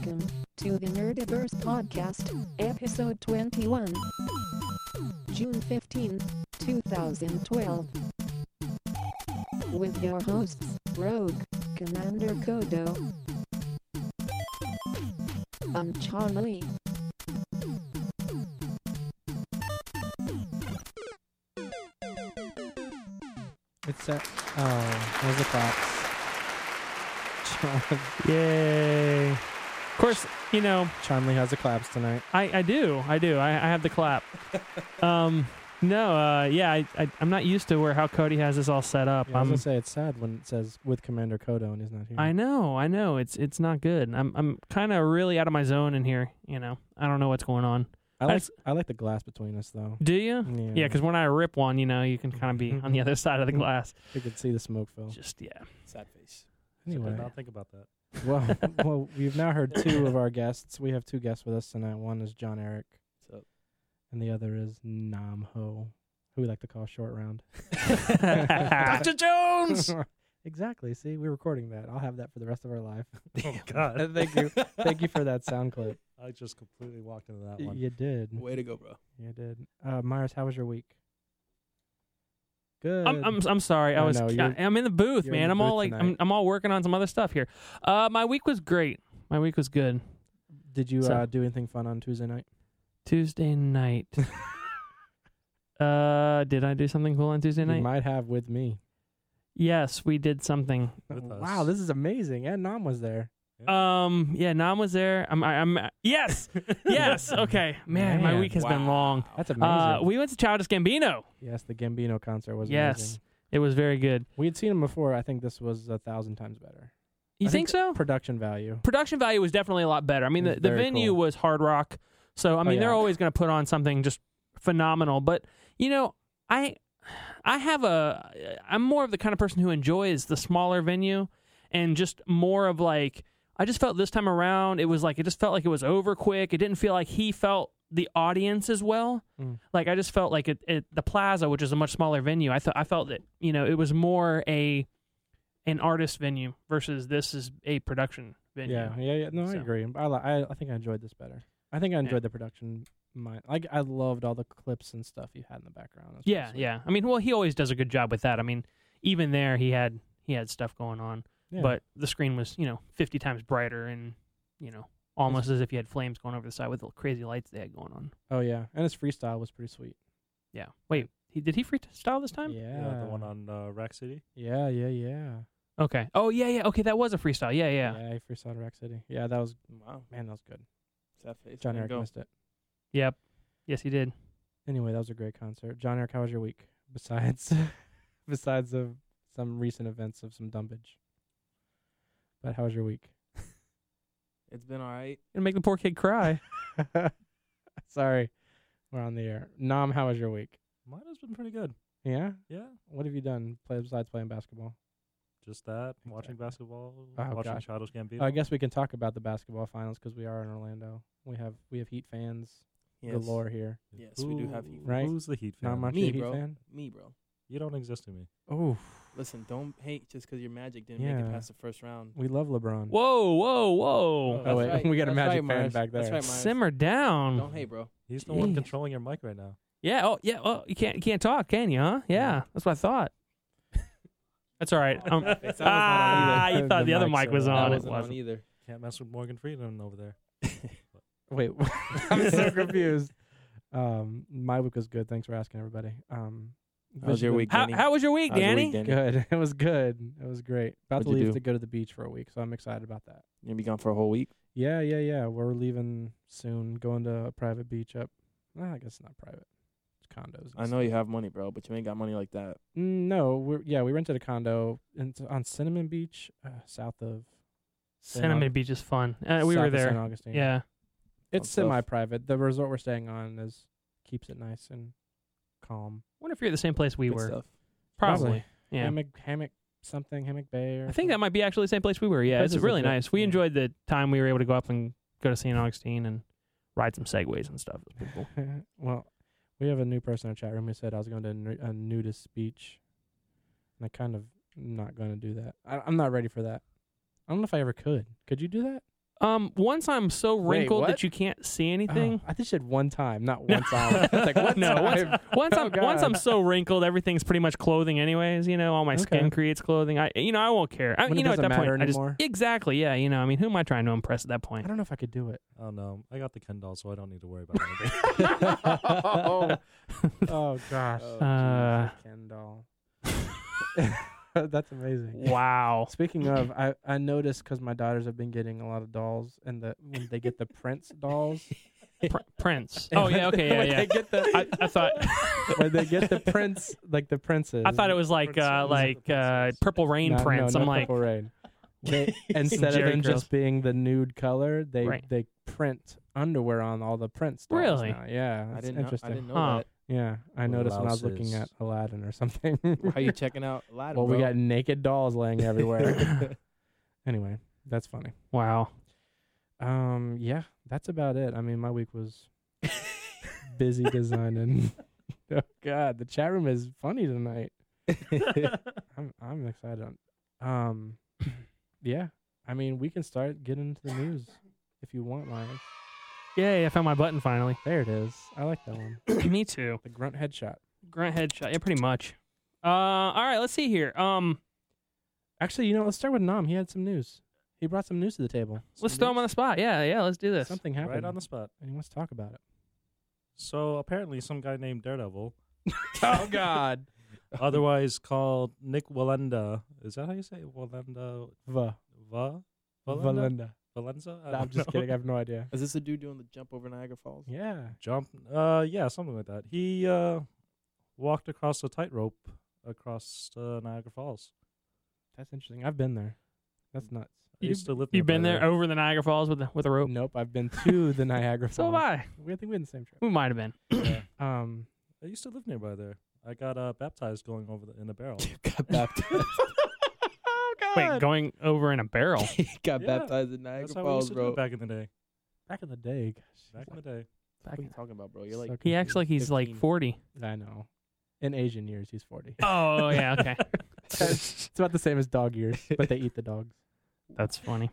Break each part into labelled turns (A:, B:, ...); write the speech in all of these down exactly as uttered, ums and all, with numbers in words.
A: Welcome to the Nerdiverse Podcast, episode twenty-one, June fifteenth, twenty twelve. With your hosts, Rogue, Commander Kodo. I'm Charlie.
B: It's uh, oh, there's the claps.
C: Yay. Of course, you know,
B: Chun-Li has the claps tonight.
C: I, I do. I do. I, I have the clap. um, no, uh, yeah, I, I, I'm not used to where how Cody has this all set up.
B: Yeah, I was
C: I'm,
B: gonna say it's sad when it says with Commander Kodo and he's not here.
C: I know, I know. It's it's not good. I'm I'm kind of really out of my zone in here. You know, I don't know what's going on.
B: I like
C: s-
B: I like the glass between us though.
C: Do you?
B: Yeah,
C: Yeah, because when I rip one, you know, you can kind of be on the other side of the glass.
B: you could see the smoke fill.
C: Just yeah.
D: Sad face.
B: Anyway,
E: I did not think about that.
B: well, well, we've now heard two of our guests. We have two guests with us tonight. One is John Eric,
D: What's up?
B: and the other is Nam Ho, who we like to call Short Round.
C: Doctor Jones.
B: Exactly. See, we're recording that. I'll have that for the rest of our life.
E: Oh God!
B: Thank you. Thank you for that sound clip.
E: I just completely walked into that
B: Y-
E: one.
B: You did.
D: Way to go, bro.
B: You did. Uh, Myers, how was your week? Good.
C: I'm, I'm I'm sorry. I
B: I
C: was
B: know, you're-
C: I'm in the booth,
B: you're in
C: man.
B: the
C: I'm all
B: booth
C: like
B: tonight.
C: I'm I'm all working on some other stuff here. Uh, my week was great. My week was good.
B: Did you
C: So-
B: uh, do anything fun on Tuesday night?
C: Tuesday night. uh, did I do something cool on Tuesday
B: You
C: night?
B: might have with me.
C: Yes, we did something.
E: With us.
B: Wow, this is amazing. And Nam was there.
C: Um, yeah, Nam was there. I'm, I, I'm, yes, yes. Okay, man, my
B: Man,
C: week has been long.
B: That's amazing.
C: Uh, we went to Childish Gambino.
B: yes, the Gambino concert was
C: Yes,
B: amazing.
C: it was very good.
B: We had seen him before. I think this was a thousand times better.
C: You
B: I
C: think, so?
B: Production value.
C: Production value was definitely a lot better. I mean,
B: It
C: the,
B: was
C: the
B: very
C: venue
B: cool.
C: was Hard Rock, so I mean,
B: yeah.
C: they're always going to put on something just phenomenal. But you know, I, I have a, I'm more of the kind of person who enjoys the smaller venue, and just more of like, I just felt this time around, it was like it just felt like it was over quick. It didn't feel like he felt the audience as well.
B: Mm.
C: Like I just felt like it, it, the Plaza, which is a much smaller venue, I thought I felt that you know it was more a an artist venue versus this is a production venue.
B: Yeah, yeah, yeah. No, I
C: So.
B: agree. I, li- I I think I enjoyed this better. I think I enjoyed the production. Mine, like I loved all the clips and stuff you had in the background. It was
C: Yeah,
B: pretty sweet.
C: yeah. I mean, well, he always does a good job with that. I mean, even there, he had he had stuff going on,
B: Yeah.
C: but the screen was you know fifty times brighter and you know almost as if you had flames going over the side with the crazy lights they had going on.
B: oh yeah, and his freestyle was pretty sweet.
C: Yeah. Wait, he did he freestyle this time?
B: Yeah,
E: Yeah, the one on uh, Rack City.
B: Yeah, yeah, yeah.
C: Okay. Oh yeah, yeah. Okay, that was a freestyle. Yeah, yeah.
B: Yeah, he freestyled Rack City. Yeah, that was
D: Wow.
B: man, that was good.
D: Sad face.
B: John
D: Way to
B: Eric
D: go.
B: missed it.
C: Yep. Yes, he did.
B: Anyway, that was a great concert. John Eric, how was your week? Besides, besides of some recent events of some dumpage. But how was your week?
D: It's been all right.
C: Gonna make the poor kid cry.
B: Sorry, we're on the air. Nam, how was your week?
E: Mine has been pretty good.
B: Yeah.
E: Yeah,
B: What have you done play besides playing basketball?
E: just that. Watching
B: Exactly.
E: basketball.
B: Oh,
E: watching
B: gosh.
E: Childish Gambino.
B: I guess we can talk about the basketball finals because we are in Orlando. We have we have Heat fans
D: Yes.
B: galore here.
D: Yes, we do have
E: Who-
D: Heat.
B: Right?
E: Who's the Heat fan?
B: Not much
D: Me,
B: a Heat
D: bro.
B: fan.
D: Me, bro.
E: You don't exist to me.
B: Oh,
D: Listen, don't hate just 'cause your Magic didn't make
B: Yeah.
D: it past the first round.
B: we love LeBron.
C: Whoa, whoa, whoa!
B: Oh,
D: That's
B: wait,
D: right.
B: we got a
D: That's
B: Magic
D: right,
B: fan
D: Myers.
B: back there.
D: That's right, Myers.
C: Simmer down.
D: Don't hate, bro.
E: He's the one
C: Jeez.
E: controlling your mic right now.
C: Yeah. Oh, yeah. Oh, you can't you can't talk, can you? Huh? Yeah. That's what I thought. That's all right. Um,
D: That was not on
C: ah,
B: either.
C: you thought the,
B: The
C: other
B: mic's
C: mic was
B: on.
C: on.
D: That
C: It
D: wasn't on
C: wasn't.
D: either.
E: Can't mess with Morgan Freeman over there.
B: Wait, I'm so confused. Um, my week was good. Thanks for asking, everybody. Um,
D: How was your week,
C: How,
D: Danny?
C: how was your week,
D: How's your
C: Danny?
D: week, Danny?
B: Good. It was good. It was great. About
D: What'd
B: to
D: you
B: leave
D: do?
B: to go to the beach for a week, so I'm excited about that.
D: You gonna be gone for a whole week?
B: Yeah, yeah, yeah. We're leaving soon. Going to a private beach up. Well, I guess it's not private. It's condos.
D: I know you have money, bro, but you ain't got money like that.
B: Mm, No, we're yeah. We rented a condo in, on Cinnamon Beach, uh, south of
C: Cinnamon Beach is fun. Uh, we
B: south
C: were
B: of Saint
C: there.
B: Augustine.
C: Yeah.
B: it's
D: Fun stuff.
B: semi-private. The resort we're staying on is keeps it nice and calm.
C: Wonder if you're at the same place we
D: Good
C: were.
D: stuff.
C: Probably.
B: Probably.
C: Yeah.
B: Hammock, hammock, something, hammock bay. Or
C: I think that might be actually the same place we were. Yeah,
B: Place
C: it's
B: is
C: really
B: legit.
C: nice. We
B: Yeah.
C: enjoyed the time we were able to go up and go to Saint Augustine and ride some segways and stuff. It was pretty cool.
B: Well, we have a new person in our chat room who said I was going to nu- a nudist beach, and I kind of not going to do that. I, I'm not ready for that. I don't know if I ever could. Could you do that?
C: Um, once I'm so
B: Wait,
C: wrinkled
B: what?
C: that you can't see anything.
B: Oh, I think you said one time, not one time. It's like one
C: No,
B: time.
C: once, once
B: Oh,
C: I'm once
B: God.
C: I'm so wrinkled, everything's pretty much clothing, anyways. You know, all my skin
B: Okay.
C: creates clothing. I, you know, I won't care. I,
B: When it
C: you know, at
B: doesn't
C: that point,
B: matter
C: I just
B: anymore?
C: exactly, yeah. You know, I mean, who am I trying to impress at that
B: I
C: point?
B: don't know if I could do it.
E: Oh no, I got the Ken doll, so I don't need to worry about anything.
B: oh, oh gosh.
D: Oh,
C: Uh,
B: Ken doll. That's amazing.
C: Wow.
B: Speaking of, I, I noticed because my daughters have been getting a lot of dolls, and the when they get the Prince dolls.
C: Pr- Prince. Oh yeah, okay, yeah,
B: when
C: yeah.
B: They get the,
C: I, I thought
B: when they get the Prince, like the princes.
C: I thought it was like uh,
E: Princess.
C: like uh, Purple Rain
B: No,
C: Prince.
B: No,
C: I'm
B: not
C: like,
B: Purple Rain. They, instead of
C: Jerry
B: them
C: curls.
B: just being the nude color, they
C: Right.
B: they print underwear on all the Prince dolls
C: Really?
B: now. Yeah,
D: I
B: it's
D: didn't know,
B: interesting.
D: I didn't know
C: Huh.
D: that.
B: Yeah, I noticed when I was looking
E: Louses.
B: at Aladdin or something.
D: How you checking out Aladdin,
B: well, we
D: bro?
B: got naked dolls laying everywhere. Anyway, that's funny.
C: wow.
B: Um, yeah, that's about it. I mean, my week was busy designing. Oh God, the chat room is funny tonight. I'm I'm excited. Um, yeah. I mean, we can start getting into the news if you want, Lion.
C: Yay! I found my button finally.
B: There it is. I like that one.
C: Me too.
B: The grunt headshot.
C: Grunt headshot. Yeah, pretty much. Uh, all right. Let's see here. Um,
B: Actually, you know, let's start with Nam. He had some news. He brought some news to the table.
C: let's throw him on the spot. Yeah, yeah. Let's do this.
B: Something happened.
E: Right on the spot.
B: And he wants to talk about it.
E: So apparently, some guy named Daredevil,
B: Oh God.
E: otherwise called Nick Wallenda. Is that how you say it? Wallenda?
B: Va.
E: Va? Valenda?
B: Valinda.
E: Valenza? I
B: No, I'm
E: don't
B: just
E: know.
B: kidding. I have no idea.
D: Is this a dude doing the jump over Niagara Falls?
B: Yeah.
E: Jump. Uh, yeah, something like that. He uh walked across a tightrope across uh, Niagara Falls.
B: That's interesting. I've been there. That's nuts.
E: I
C: You-
E: used to live.
C: You've been
E: nearby
C: there over the Niagara Falls with the, with a rope.
B: Nope. I've been to the Niagara Falls.
C: So have I.
B: We I think we had the same trip.
C: We might have been.
E: Yeah.
B: Um.
E: I used to live nearby there. I got uh, baptized going over the, in a barrel.
D: Got baptized.
B: Oh God.
C: Wait, going over in a barrel.
D: he got
E: Yeah,
D: baptized in Niagara
E: That's how we
D: Falls,
E: used to do
D: bro.
E: it back in the day.
B: Back in the day. Gosh.
E: Back in the day.
D: What are you talking about, bro? You're like
B: So
C: He acts like he's like
D: fifteen.
C: forty.
B: I know. In Asian years, he's forty.
C: Oh yeah, okay.
B: It's about the same as dog years, but they eat the dogs.
C: That's funny.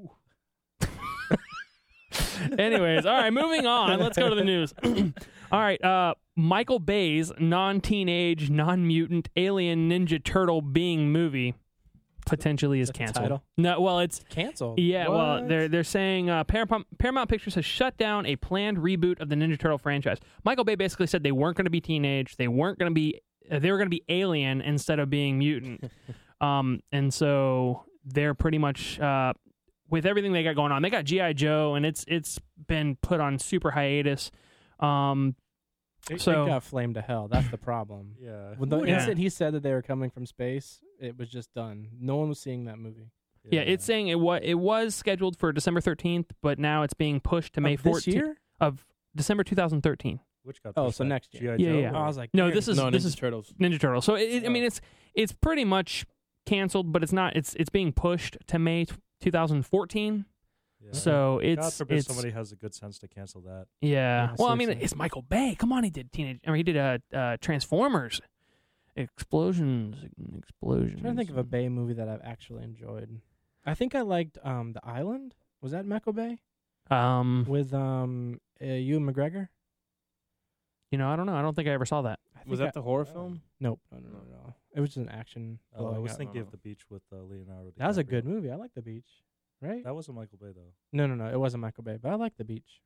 C: Anyways, all right, moving on. Let's go to the news. All right, uh, Michael Bay's non-teenage, non-mutant alien Ninja Turtle being movie potentially is
B: That's the
C: canceled.
B: title?
C: No, well, it's
B: Canceled.
C: yeah. Well,
B: What?
C: they're they're saying uh, Paramount, Paramount Pictures has shut down a planned reboot of the Ninja Turtle franchise. Michael Bay basically said they weren't going to be teenage, they weren't going to be, uh, they were going to be alien instead of being mutant. um, and so they're pretty much uh, with everything they got going on. They got G I Joe, and it's it's been put on super hiatus. Um,
B: It,
C: So-
B: it got flamed to hell. That's the problem.
E: Yeah.
B: When the
C: Yeah.
B: instant he said that they were coming from space, it was just done. No one was seeing that movie.
C: yeah, it's saying it was it was scheduled for December thirteenth, but now it's being pushed to May
B: Of this
C: fourteenth
B: year?
C: of December two thousand thirteen.
E: Which got
B: Oh,
E: pushed
B: so
E: back?
B: next year.
E: G I
C: Yeah,
E: Joe
C: yeah.
E: or-
B: I was like,
C: No,
B: they're
C: this is
D: no,
C: this
D: Ninja
C: is
D: Turtles.
C: Ninja Turtle. So it, it, I
E: Oh.
C: mean, it's it's pretty much canceled, but it's not. It's it's being pushed to May two thousand fourteen.
E: Yeah.
C: So
E: God
C: it's
E: forbid
C: it's
E: somebody has the good sense to cancel that.
C: yeah.
B: Yeah,
C: Well, I mean,
B: seriously.
C: it's Michael Bay. Come on, he did teenage. I mean, he did uh, uh Transformers, explosions, explosions.
B: I'm trying to think of a Bay movie that I've actually enjoyed. I think I liked um The Island. Was that Michael Bay
C: Um,
B: with um uh, Ewan McGregor?
C: you know, I don't know. I don't think I ever saw that.
B: I
D: Was
B: think
D: that
B: I-
D: the horror film?
B: Nope, no, no, no, no. It was just an action.
E: Oh, I
B: blowing
E: was
B: up.
E: thinking
D: no,
E: of
D: no.
E: the beach with uh, Leonardo.
B: That was a
E: DiCaprio.
B: good movie. I like The Beach. Right?
E: That wasn't Michael Bay though.
B: No, no, no. It wasn't Michael Bay, but I like The Beach.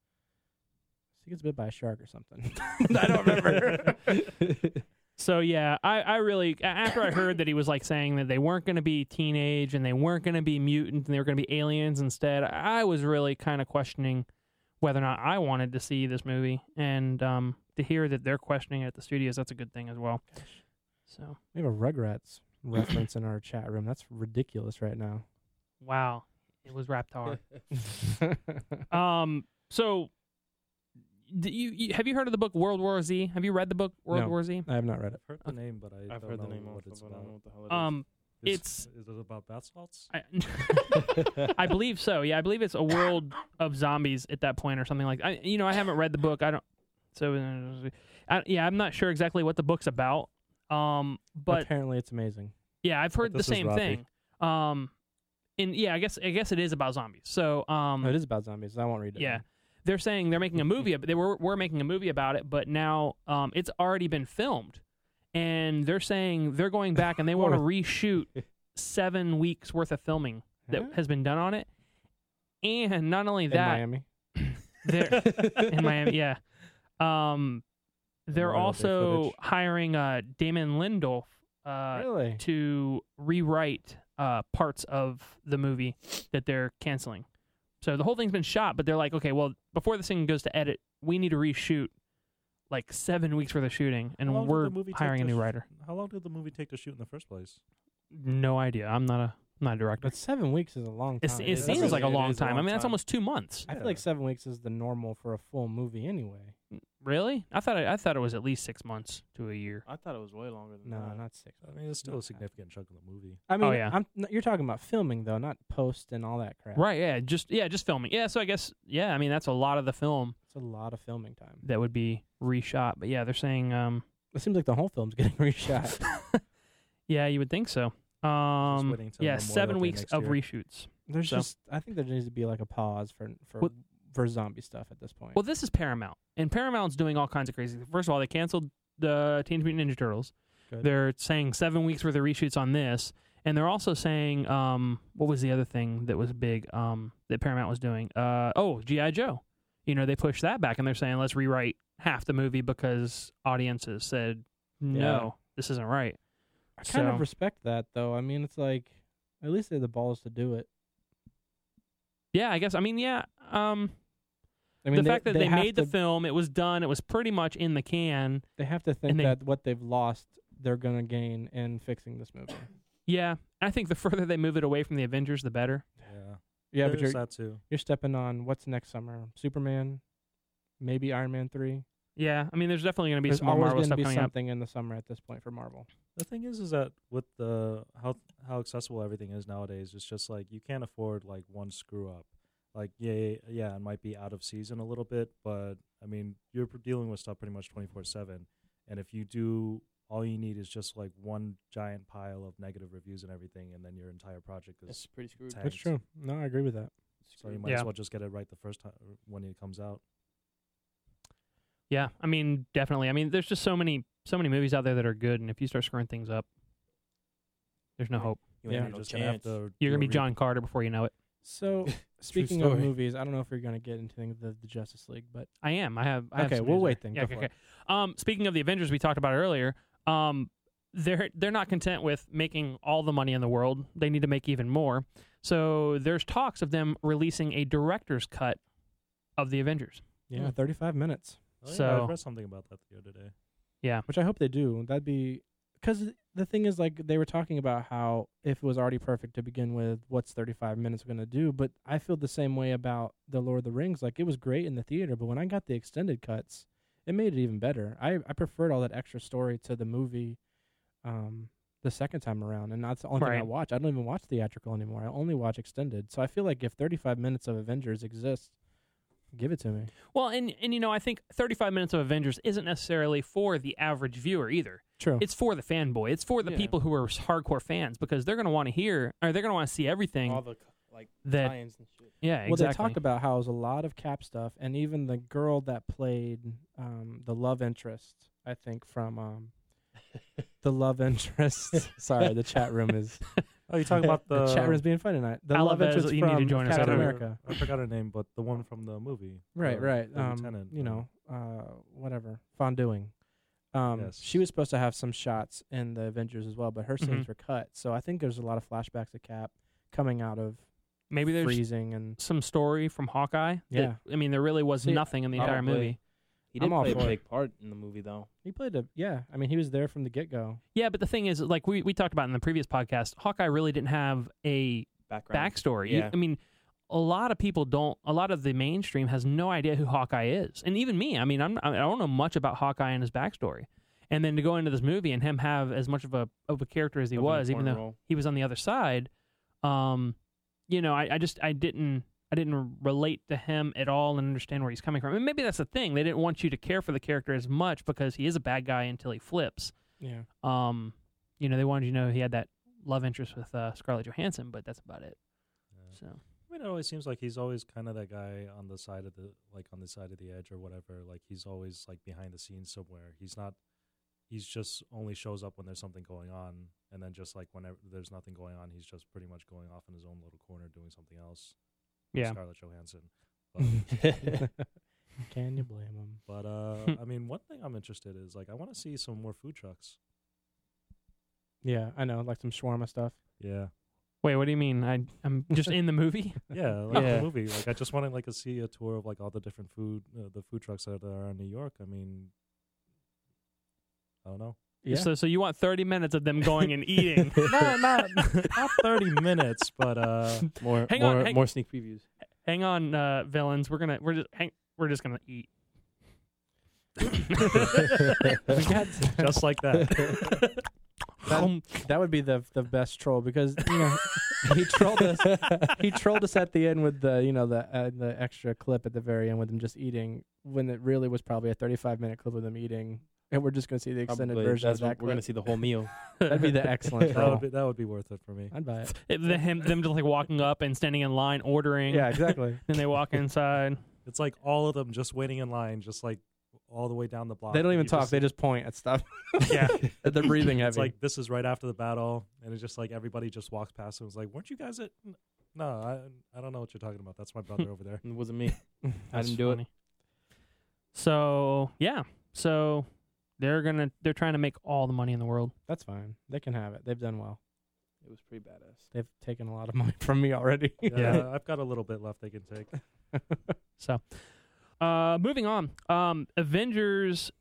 B: He gets bit by a shark or something. I don't remember.
C: So yeah, I, I really a- after I heard that he was like saying that they weren't going to be teenage and they weren't going to be mutant and they were going to be aliens instead, I was really kind of questioning whether or not I wanted to see this movie. And um, to hear that they're questioning it at the studios, that's a good thing as well. So
B: We have a Rugrats reference in our chat room. That's ridiculous right now.
C: wow, it was Raptor. um, so do you, you have you heard of the book World War Z? Have you read the book World
B: No.
C: War Z?
B: I have not read it.
E: I've heard the name, but I
D: I've
E: don't
D: heard
E: know
D: the name
E: what
D: also,
E: it's
D: but I don't know
E: about.
D: what the hell it is.
C: Um,
E: Is-
C: it's
E: is it about bath salts?
C: I, I believe so. Yeah, I believe it's a world of zombies at that point or something like that. I, you know, I haven't read the book. I don't. So, uh, I, yeah, I'm not sure exactly what the book's about. Um, but
B: apparently it's amazing.
C: yeah, I've heard the
E: this is
C: same
E: Robbie.
C: thing. Um, and yeah, I guess I guess it is about zombies. So um,
B: Oh, it is about zombies. I won't read it.
C: yeah,
B: then.
C: they're saying they're making a movie. They were were making a movie about it, but now um, it's already been filmed, and they're saying they're going back and they want to reshoot seven weeks worth of filming that
B: Huh?
C: has been done on it, and not only
B: In
C: that,
B: Miami.
C: they're in Miami, yeah. Um, they're
E: Memorial Day
C: also
E: footage.
C: hiring uh, Damon Lindelof uh,
B: Really?
C: to rewrite uh, parts of the movie that they're canceling. So the whole thing's been shot, but they're like, okay, well, before this thing goes to edit, we need to reshoot like seven weeks worth of shooting, and
E: How long did
C: we're
E: the movie take
C: hiring a
E: to
C: new
E: sh-
C: writer.
E: How long did the movie take to shoot in the first place?
C: No idea. I'm not a I'm not a director.
B: But seven weeks is a long
C: It's,
B: time.
C: it
E: It's
C: seems
E: really-
C: like a
E: it
C: long
E: is a
C: time. I
E: long
C: mean, that's
E: time.
C: almost two months.
B: I feel like seven weeks is the normal for a full movie anyway.
C: Really? I thought it, I thought it was at least six months to a year.
D: I thought it was way longer than
B: No,
D: that.
B: not six.
E: I mean, it's still
B: Not
E: a
B: that.
E: significant chunk of the movie.
B: I mean,
C: Oh, yeah.
B: I'm, n- you're talking about filming though, not post and all that crap.
C: Right? Yeah. Just yeah, just filming. Yeah. So I guess yeah. I mean, that's a lot of the film
B: It's a lot of filming time.
C: that would be reshot. But yeah, they're saying um,
B: It seems like the whole film's getting reshot.
C: yeah, you would think so. Um,
E: waiting till
C: yeah,
E: Memorial
C: seven
E: Day
C: weeks
E: next
C: of
E: year.
C: reshoots.
B: There's
C: So-
B: just, I think there needs to be like a pause for for
C: Well-
B: for zombie stuff at this point.
C: Well, this is Paramount, and Paramount's doing all kinds of crazy. First of all, they canceled the Teenage Mutant Ninja Turtles.
B: Good.
C: They're saying seven weeks worth of reshoots on this, and they're also saying um, what was the other thing that was big um, that Paramount was doing? Uh, oh, G I Joe. You know, they pushed that back, and they're saying let's rewrite half the movie because audiences said no,
B: Yeah.
C: this isn't right.
B: I kind
C: so-
B: of respect that though. I mean, it's like at least they have the balls to do it.
C: Yeah, I guess. I mean, yeah. Um,
B: I mean,
C: the fact that they,
B: have
C: made the
B: to,
C: film, it was done, it was pretty much in the can.
B: they have to think
C: and they-
B: that what they've lost, they're gonna gain in fixing this movie.
C: Yeah, I think the further they move it away from the Avengers, the better.
E: Yeah,
B: Yeah, but
E: There's
B: you're
E: that too.
B: you're stepping on what's next summer? Superman, maybe Iron Man three.
C: Yeah, I mean, there's definitely going to be
B: There's
C: some more
B: always
C: Marvel
B: going to
C: stuff
B: be
C: coming up.
B: something in the summer at this point for Marvel.
E: The thing is, is that with the how how accessible everything is nowadays, it's just like you can't afford like one screw up. Like yeah, yeah, it might be out of season a little bit, but I mean, you're pr- dealing with stuff pretty much twenty-four seven. And if you do, all you need is just like one giant pile of negative reviews and everything, and then your entire project is
D: It's pretty screwed.
E: tanked.
B: That's true. No, I agree with that.
E: So you might
C: Yeah.
E: as well just get it right the first time when it comes out.
C: Yeah, I mean, definitely. I mean, there's just so many, so many movies out there that are good, and if you start screwing things up, there's no
D: Yeah.
C: hope.
D: You
B: Yeah.
D: ain't
E: You're
D: got no
E: just gonna have
D: chance.
E: to
C: You're
E: do
C: gonna
E: a
C: be
E: re-
C: John Carter before you know it.
B: So, speaking of
D: story.
B: movies, I don't know if you're going to get into the, the Justice League, but
C: I am. I have. I have
B: Okay,
C: some
B: we'll
C: news
B: wait
C: there.
B: then.
C: Yeah,
B: Go
C: okay,
B: for
C: okay. Um, speaking of the Avengers, we talked about it earlier. Um, they're they're not content with making all the money in the world. They need to make even more. So there's talks of them releasing a director's cut of the Avengers.
B: yeah,
E: Hmm.
B: thirty-five minutes,
E: Oh, yeah,
C: So-
E: I read something about that the other day.
C: Yeah.
B: which I hope they do. That'd be because the thing is, like, they were talking about how if it was already perfect to begin with, what's thirty-five minutes going to do? But I feel the same way about the Lord of the Rings. Like, it was great in the theater, but when I got the extended cuts, it made it even better. I I preferred all that extra story to the movie. Um, the second time around, and that's the only thing I
C: Right.
B: watch. I don't even watch theatrical anymore. I only watch extended. So I feel like if thirty-five minutes of Avengers exists, give it to me.
C: Well, and and you know, I think thirty-five minutes of Avengers isn't necessarily for the average viewer either.
B: True.
C: It's for the fanboy. It's for the
D: Yeah.
C: people who are hardcore fans because they're going to want to hear or they're going to want to see everything
D: All the c- like
C: that.
D: tie-ins and shit.
C: Yeah,
B: well,
C: exactly.
B: they talk about how it was a lot of Cap stuff, and even the girl that played um, the love interest, I think from um, the love interest. Sorry, the chat room is
E: Oh, you talking about the,
B: the chat room's being fun tonight. The
C: I
B: love
C: love that.
B: interest
C: You need to
B: from
C: join us
B: Captain
C: after.
B: America.
E: I forgot her name, but the one from the movie.
B: Right,
E: uh,
B: right.
E: the
B: Um,
E: lieutenant,
B: you
E: uh,
B: know, uh, whatever. Fonduing. Um,
E: Yes.
B: She was supposed to have some shots in the Avengers as well, but her scenes
C: Mhm.
B: were cut. So I think there's a lot of flashbacks of Cap coming out of
C: Maybe there's
B: freezing and
C: some story from Hawkeye. that-
B: Yeah.
C: I mean, there really was
B: See,
C: nothing in the entire
D: probably.
C: movie.
D: He
B: I'm
D: did
B: all
D: play a
B: for it.
D: big part in the movie, though.
B: he played a yeah. I mean, he was there from the get go.
C: Yeah, but the thing is, like we, we talked about in the previous podcast, Hawkeye really didn't have a
D: Background.
C: backstory. You-
D: Yeah.
C: I mean, a lot of people don't. A lot of the mainstream has no idea who Hawkeye is, and even me. I mean, I'm I don't know much about Hawkeye and his backstory. And then to go into this movie and him have as much of a of a character as he
D: Of an
C: was, even though
D: important role.
C: he was on the other side, um, you know, I, I just I didn't I didn't relate to him at all and understand where he's coming from. And maybe that's the thing; they didn't want you to care for the character as much because he is a bad guy until he flips.
B: Yeah.
C: Um, you know, they wanted you to know he had that love interest with uh, Scarlett Johansson, but that's about it. So
E: I mean, it always seems like he's always kind of that guy on the side of the like on the side of the edge or whatever. Like he's always like behind the scenes somewhere. He's not. He's just only shows up when there's something going on, and then just like whenever there's nothing going on, he's just pretty much going off in his own little corner doing something else.
C: yeah,
E: Scarlett Johansson. But,
B: Can you blame him?
E: but uh, I mean, one thing I'm interested is like I want to see some more food trucks.
B: Yeah, I know, like some shawarma stuff.
E: Yeah,
C: wait, what do you mean? I I'm just in the movie.
E: yeah, like
B: Yeah.
E: the movie. Like I just want to like to see a tour of like all the different food, uh, the food trucks that are in New York. I mean, I don't know.
B: Yeah.
C: So so you want thirty minutes of them going and eating?
E: no, not not thirty minutes, but uh,
D: More,
C: Hang
D: more,
C: on, hang-
D: more sneak previews.
C: Hang on, uh, villains. We're gonna we're just hang, we're just gonna eat.
B: We got
E: just like that.
C: Um,
B: that would be the the best troll because you know he trolled us. He trolled us at the end with the you know the uh, the extra clip at the very end with them just eating when it really was probably a thirty-five minute clip of them eating, and we're just gonna see the extended
D: Probably.
B: version
D: That's
B: of that
D: what
B: clip.
D: we're gonna see the whole meal.
B: That'd be the excellent
E: that
B: troll.
E: would be that would be worth it for me.
B: I'd buy it.
C: it- the, him, them just like walking up and standing in line, ordering.
B: Yeah, exactly.
C: Then they walk inside.
E: It's like all of them just waiting in line, just like all the way down the block.
B: They don't
E: and
B: even
E: you
B: talk.
E: just-
B: They just point at stuff.
C: Yeah.
B: They're breathing heavy.
E: It's like this is right after the battle, and it's just like everybody just walks past and was like, "Weren't you guys at?" N- No, I I don't know what you're talking about. That's my brother over there.
D: It wasn't me. I
C: That's
D: didn't do it.
C: funny. So yeah, so they're gonna they're trying to make all the money in the world.
B: That's fine. They can have it. They've done well.
D: It was pretty badass.
B: They've taken a lot of money from me already.
E: Yeah, I've got a little bit left they can take.
C: So, uh, moving on. Um, Avengers,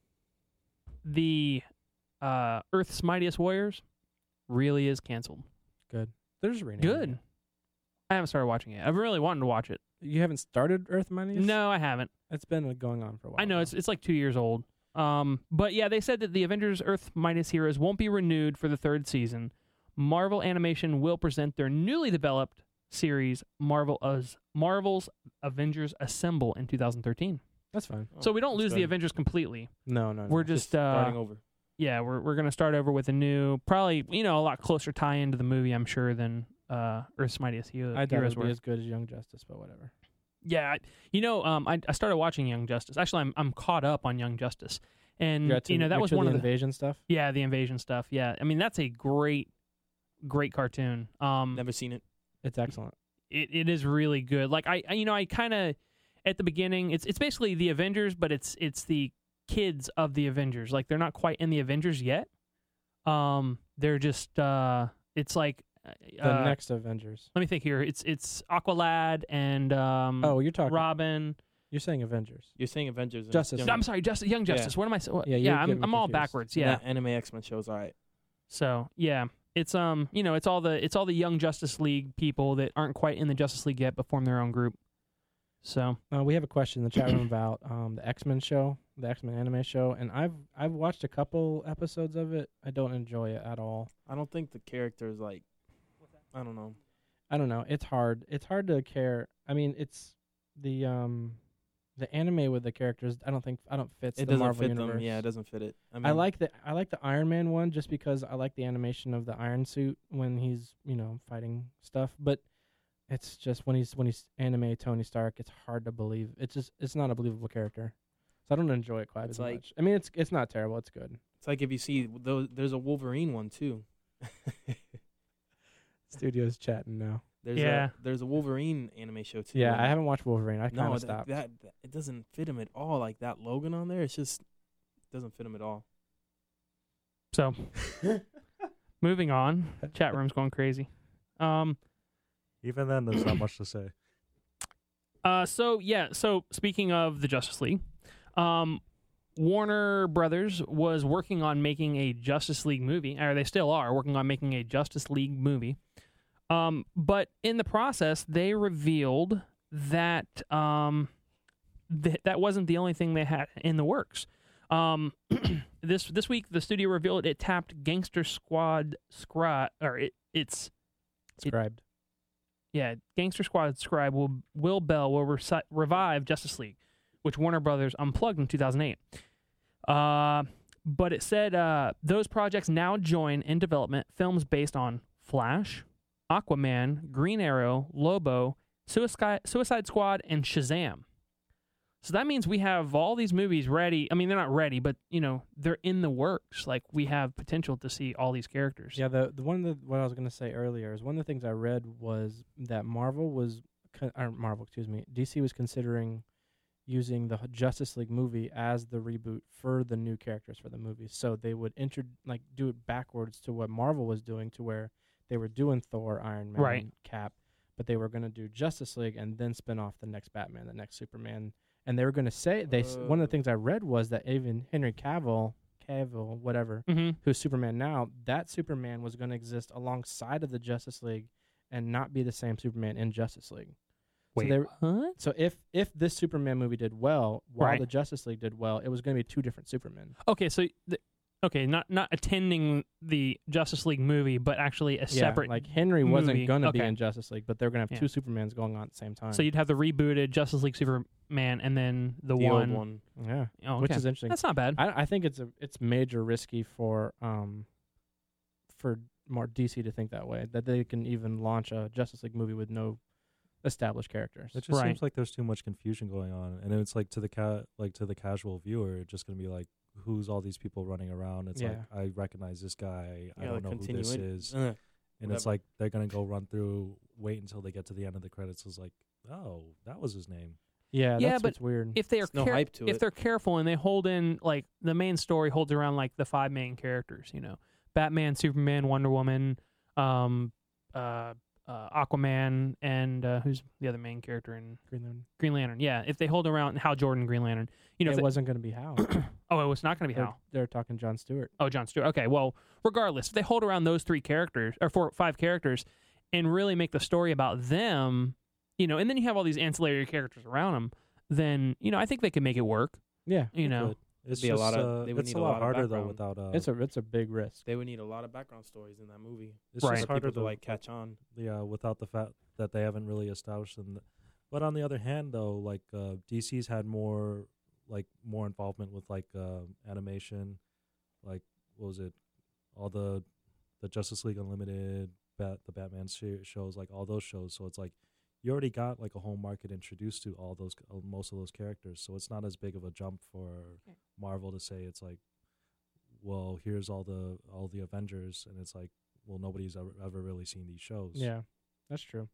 C: the uh, Earth's Mightiest Warriors, really is canceled.
B: There's renaming
C: Good.
B: it.
C: I haven't started watching it. I've really wanted to watch it.
B: You haven't started Earth Mightiest?
C: No, I haven't.
B: It's been uh, going on for a while.
C: I know
B: now.
C: it's it's like two years old. Um, but yeah, they said that the Avengers Earth Mightiest Heroes won't be renewed for the third season. Marvel Animation will present their newly developed series, Marvel as Marvel's Avengers Assemble, in two thousand thirteen.
B: That's fine.
C: So we don't
D: that's
C: lose the
D: good.
C: Avengers completely.
B: No, no, no.
C: We're just, uh,
D: starting over.
C: yeah, we're we're gonna start over with a new, probably you know a lot closer tie into the movie, I'm sure, than uh, Earth's Mightiest Hero-
B: I doubt
C: Heroes
B: it'd
C: were.
B: be as good as Young Justice, but whatever.
C: Yeah, I- you know, um, I I started watching Young Justice. Actually, I'm I'm caught up on Young Justice, and
B: You're to-
C: you know that
B: you're
C: was
B: to
C: one
B: the
C: of the
B: invasion stuff.
C: yeah the invasion stuff. Yeah, I mean that's a great great cartoon. Um,
D: Never seen it.
B: It's excellent.
C: it, it is really good. Like I, I you know I kind of at the beginning it's it's basically the Avengers, but it's it's the kids of the Avengers. Like they're not quite in the Avengers yet. Um, they're just uh, it's like
B: The
C: uh,
B: next Avengers.
C: let me think here. It's it's Aqualad and um,
B: Oh, you're talking.
C: Robin.
B: You're saying Avengers.
D: You're saying Avengers. and
B: Justice.
D: Young-
C: No, I'm sorry, Just Young Justice. What am I saying?
B: Yeah,
C: Yeah,
B: you're
C: I'm
B: getting
C: I'm all
B: confused.
C: backwards.
D: and
C: Yeah.
D: that anime X-Men shows. All right.
C: So yeah, it's um you know it's all the it's all the Young Justice League people that aren't quite in the Justice League yet, but form their own group. So
B: Uh, we have a question in the chat room about um, the X-Men show, the X-Men anime show, and I've I've watched a couple episodes of it. I don't enjoy it at all.
D: I don't think the characters like. I don't know.
B: I don't know. It's hard. It's hard to care. I mean, it's the um the anime with the characters. I don't think I don't fits
D: It
B: the
D: doesn't
B: Marvel
D: fit
B: universe.
D: them. Yeah, it doesn't fit it. I, mean,
B: I like the I like the Iron Man one just because I like the animation of the Iron Suit when he's you know fighting stuff. But it's just when he's when he's anime Tony Stark, it's hard to believe. It's just it's not a believable character, so I don't enjoy it quite
D: It's
B: as
D: like-
B: much. I mean, it's it's not terrible. It's good.
D: It's like if you see those, there's a Wolverine one too.
B: Studio's chatting now.
D: There's
C: Yeah.
D: a there's a Wolverine anime show too.
B: Yeah,
D: and
B: I haven't watched Wolverine. I kind
D: No,
B: of
D: that,
B: stopped.
D: that that it doesn't fit him at all. Like that Logan on there, it's just doesn't fit him at all.
C: so moving on. Chat room's going crazy. Um.
E: Even then, there's not much to say.
C: Uh. So yeah. So speaking of the Justice League, um, Warner Brothers was working on making a Justice League movie, or they still are working on making a Justice League movie. Um, but in the process, they revealed that um, th- that wasn't the only thing they had in the works. Um, this this week, the studio revealed it tapped Gangster Squad Scribe, or it, it's
B: Scribed.
C: yeah, Gangster Squad scribe will, Will Bell will reci- revive Justice League, which Warner Brothers unplugged in two thousand eight. Uh, but it said uh, those projects now join in development films based on Flash, Aquaman, Green Arrow, Lobo, Suicide Suicide Squad, and Shazam. So that means we have all these movies ready. I mean, they're not ready, but you know, they're in the works. Like we have potential to see all these characters.
B: Yeah, the the one of the, what I was going to say earlier is one of the things I read was that Marvel was con- or Marvel, excuse me, D C was considering using the Justice League movie as the reboot for the new characters for the movie. So they would inter like do it backwards to what Marvel was doing, to where they were doing Thor, Iron Man,
C: Right.
B: Cap, but they were going to do Justice League and then spin off the next Batman, the next Superman. And they were going to say they s one of the
D: Oh.
B: things I read was that even Henry Cavill, Cavill, whatever,
C: Mm-hmm.
B: who's Superman now, that Superman was going to exist alongside of the Justice League and not be the same Superman in Justice League.
C: Wait,
B: so, they,
C: what?
B: so if if this Superman movie did well, while
C: Right.
B: the Justice League did well, it was going to be two different Supermen.
C: Okay, so th- okay, not not attending the Justice League movie, but actually a separate.
B: yeah, like Henry wasn't
C: movie.
B: going to be
C: Okay.
B: in Justice League, but they're going to have
C: Yeah.
B: two Supermans going on at the same time.
C: So you'd have the rebooted Justice League Superman, and then the,
D: The
C: one.
D: old one.
B: yeah,
C: Oh, okay.
B: which is interesting.
C: That's not bad.
B: I, I think it's a it's major risky for um for more D C to think that way, that they can even launch a Justice League movie with no established characters.
E: It just
C: Right.
E: seems like there's too much confusion going on, and it's like to the ca- like to the casual viewer, it's just gonna be like, who's all these people running around? It's
B: Yeah.
E: like, I recognize this guy, I
D: Yeah,
E: don't
D: like
E: know who this
D: continuity-
E: is,
D: Uh,
E: and it's
D: whatever.
E: like they're gonna go run through, wait until they get to the end of the credits. It's like, oh, that was his name.
B: Yeah,
C: Yeah,
B: that's
C: but
B: what's weird.
C: If they are
D: There's no
C: care-
D: hype to
C: if
D: it.
C: they're careful and they hold in like the main story holds around like the five main characters, you know, Batman, Superman, Wonder Woman, um, uh, uh, Aquaman, and uh, who's the other main character in
B: Green Lantern.
C: Green Lantern? Yeah, if they hold around Hal Jordan, Green Lantern, you know, if
B: it
C: they-
B: wasn't going to be Hal.
C: oh, it was not going to be
B: they're,
C: Hal.
B: they're talking John Stewart.
C: Oh, John Stewart. Okay, well, regardless, if they hold around those three characters or four, five characters, and really make the story about them, you know, and then you have all these ancillary characters around them, then you know I think they can make it work.
B: Yeah,
C: You know,
E: But it's
D: be a
E: just
D: lot of-
E: uh,
D: they would
E: it's
D: need
E: a
D: a
E: lot
D: lot of
E: harder though
D: background.
E: without uh,
B: it's a it's a big risk.
D: They would need a lot of background stories in that movie.
E: it's
C: Right.
E: just
D: For
E: harder
D: people to
E: to
D: like catch on.
E: yeah, without the fact that they haven't really established them. But on the other hand, though, like uh, D C's had more like more involvement with like uh, animation, like what was it, all the the Justice League Unlimited, Bat the Batman sh- shows, like all those shows. So it's like you already got like a whole market introduced to all those uh, most of those characters. So it's not as big of a jump for Marvel to say it's like, well, here's all the all the Avengers, and it's like, well, nobody's ever, ever really seen these shows.
B: Yeah, that's true.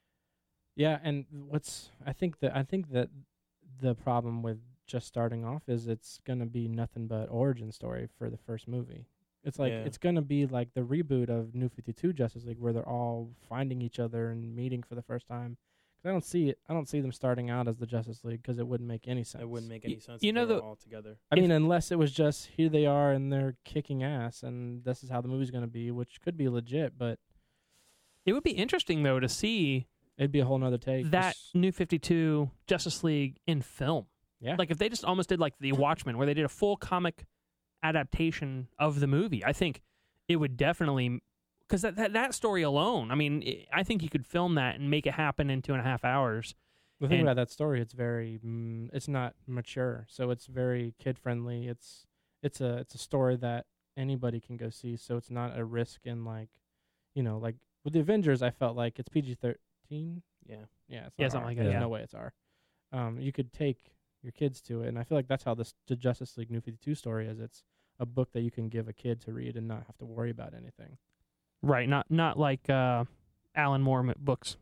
B: Yeah, and what's I think that I think that the problem with just starting off is it's gonna be nothing but origin story for the first movie. It's like
D: Yeah.
B: it's gonna be like the reboot of New fifty-two Justice League, where they're all finding each other and meeting for the first time. 'Cause I don't see it. I don't see them starting out as the Justice League, because it wouldn't make any sense.
D: It wouldn't make
C: Y-
D: any sense.
C: you
D: if
C: know
D: they were
C: the-
D: all together.
B: I
C: if-
B: mean, unless it was just here they are and they're kicking ass, and this is how the movie's gonna be, which could be legit, but
C: It would be interesting though to see
B: it'd be a whole nother take.
C: that New fifty-two Justice League in film.
B: yeah,
C: Like if they just almost did like The Watchmen, where they did a full comic adaptation of the movie, I think it would definitely, because that, that that story alone, I mean, i I think you could film that and make it happen in two and a half hours.
B: the thing
C: and-
B: about that story, it's very, mm, it's not mature, so it's very kid friendly. It's it's a it's a story that anybody can go see, so it's not a risk in like, you know, like with the Avengers, I felt like it's P G thirteen.
D: Yeah.
B: Yeah, it's
C: Yeah,
B: not
C: something
B: R.
C: like that,
B: There's
C: yeah.
B: no way it's R. Um, you could take your kids to it, and I feel like that's how this the Justice League New fifty-two story is. It's a book that you can give a kid to read and not have to worry about anything.
C: Right, not not like uh, Alan Moore m- books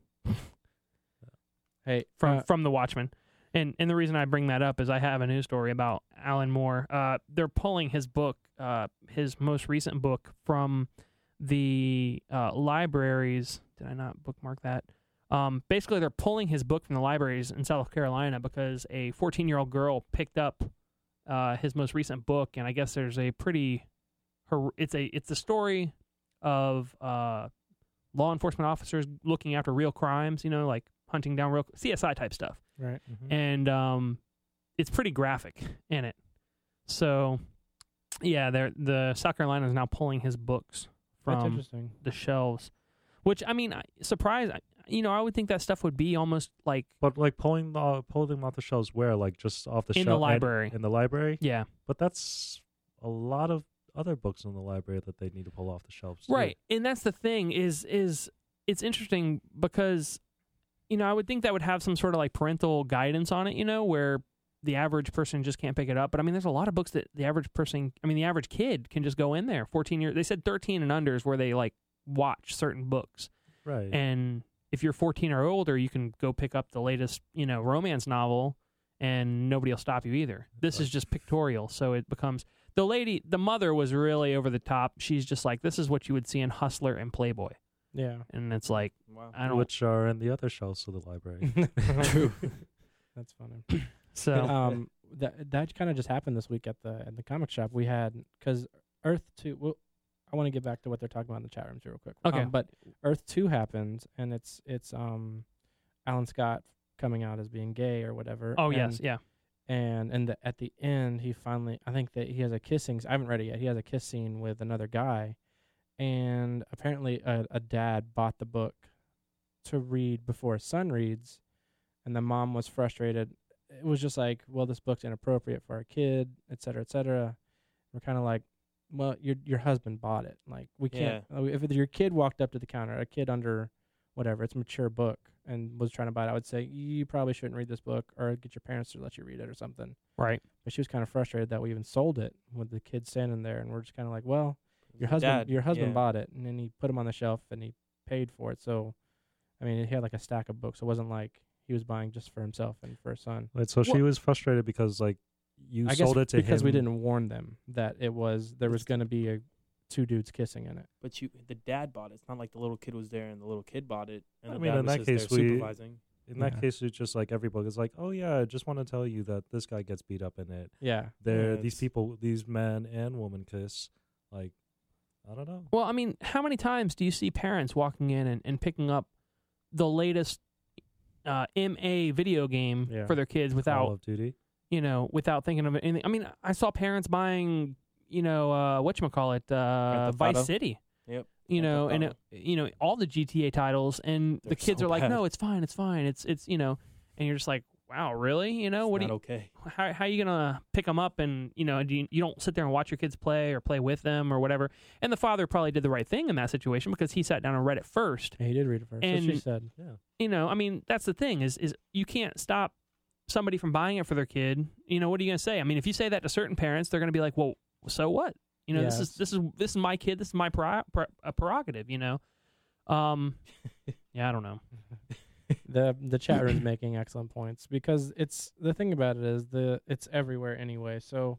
B: Hey,
C: from
B: uh,
C: from The Watchmen. And and the reason I bring that up is I have a news story about Alan Moore. Uh, they're pulling his book, uh, his most recent book, from the uh, libraries. Did I not bookmark that? Um, basically, they're pulling his book from the libraries in South Carolina because a fourteen-year-old girl picked up uh, his most recent book, and I guess there's a pretty, hor- it's a it's a story of uh, law enforcement officers looking after real crimes. You know, like hunting down real C S I type stuff.
B: right.
E: Mhm.
C: And um, it's pretty graphic in it. So, yeah, they're, the South Carolina is now pulling his books
B: That's
C: from
B: interesting.
C: the shelves, which I mean, I- surprise. I- You know, I would think that stuff would be almost like
E: But like pulling the pulling them off the shelves, where like just off the
C: In the
E: shelf
C: library.
E: in the library.
C: yeah,
E: But that's a lot of other books in the library that they need to pull off the shelves. too.
C: right. And that's the thing is is it's interesting because, you know, I would think that would have some sort of like parental guidance on it, you know, where the average person just can't pick it up. But I mean, there's a lot of books that the average person, I mean, the average kid can just go in there. fourteen years, they said thirteen and under is where they like watch certain books.
E: Right.
C: And if you're fourteen or older, you can go pick up the latest, you know, romance novel and nobody will stop you either. This is just pictorial. So it becomes, the lady, the mother was really over the top. She's just like, this is what you would see in Hustler and Playboy.
B: Yeah.
C: And it's like,
D: Wow.
C: I don't,
E: Which are in the other shelves of the library.
B: True. That's funny.
C: so,
B: um, that that kind of just happened this week at the at the comic shop. We had because Earth two. Well, I want to get back to what they're talking about in the chat rooms real quick.
C: Okay.
B: Um, but Earth two happened, and it's it's um, Alan Scott coming out as being gay or whatever.
C: oh,
B: and,
C: yes, yeah.
B: And and the, at the end, he finally, I think that he has a kissing. I haven't read it yet. He has a kiss scene with another guy, and apparently a, a dad bought the book to read before his son reads, and the mom was frustrated. It was just like, well, this book's inappropriate for our kid, et cetera, et cetera. We're kind of like, well, your your husband bought it. Like, we can't. uh, If your kid walked up to the counter, a kid under whatever, it's a mature book, and was trying to buy it, I would say you probably shouldn't read this book, or get your parents to let you read it or something.
C: Right.
B: But she was kind of frustrated that we even sold it with the kid standing there, and we're just kind of like, well, your husband,
D: Dad,
B: your husband
D: yeah.
B: bought it, and then he put them on the shelf, and he paid for it. So, I mean, he had like a stack of books. It wasn't like he was buying just for himself and for his son.
E: Right, so she
B: Well-
E: was frustrated because like you
B: I guess
E: sold it to
B: because
E: him.
B: we didn't warn them that it was there was
D: It's-
B: going to be a two dudes kissing in it.
D: But you, the dad bought it. It's not like the little kid was there and the little kid bought it. And
E: I
D: the
E: mean,
D: dad
E: in
D: was
E: that
D: just there
E: case, we-
D: supervising.
E: In that
B: Yeah.
E: case, it's just like every book is like, oh yeah, I just want to tell you that this guy gets beat up in it.
B: Yeah,
E: There,
D: Yeah,
E: these
D: it's-
E: people, these men and women kiss. Like, I don't know.
C: Well, I mean, how many times do you see parents walking in and, and picking up the latest uh, M A video game
B: Yeah.
C: for their kids
E: Call
C: without,
E: of Duty.
C: you know, without thinking of anything? I mean, I saw parents buying, you know, uh, whatchamacallit, uh,
D: Theft
C: Vice
D: Auto?
C: City.
D: Yep.
C: You
D: Grand
C: know,
D: Theft
C: and
D: Auto.
C: it, you know all the G T A titles, and the
D: They're
C: kids
D: so
C: are like,
D: bad.
C: "No, it's fine, it's fine, it's it's you know," and you're just like, "Wow, really? You know,
D: It's
C: what do
D: not
C: you,
D: okay.
C: how how are you gonna pick them up and you know do you, you don't sit there and watch your kids play or play with them or whatever?" And the father probably did the right thing in that situation because he sat down and read it first.
B: he did read it first. So she
C: And-
B: said,
E: Yeah.
C: You know, I mean, that's the thing is is you can't stop somebody from buying it for their kid. You know, what are you gonna say? I mean, if you say that to certain parents, they're gonna be like, "Well, so what?" You know,
B: Yeah,
C: this is
B: it's-
C: this is this is my kid. This is my pri- pri- a prerogative. You know, um, yeah, I don't know.
B: the the chat room's making excellent points because it's the thing about it is the it's everywhere anyway. So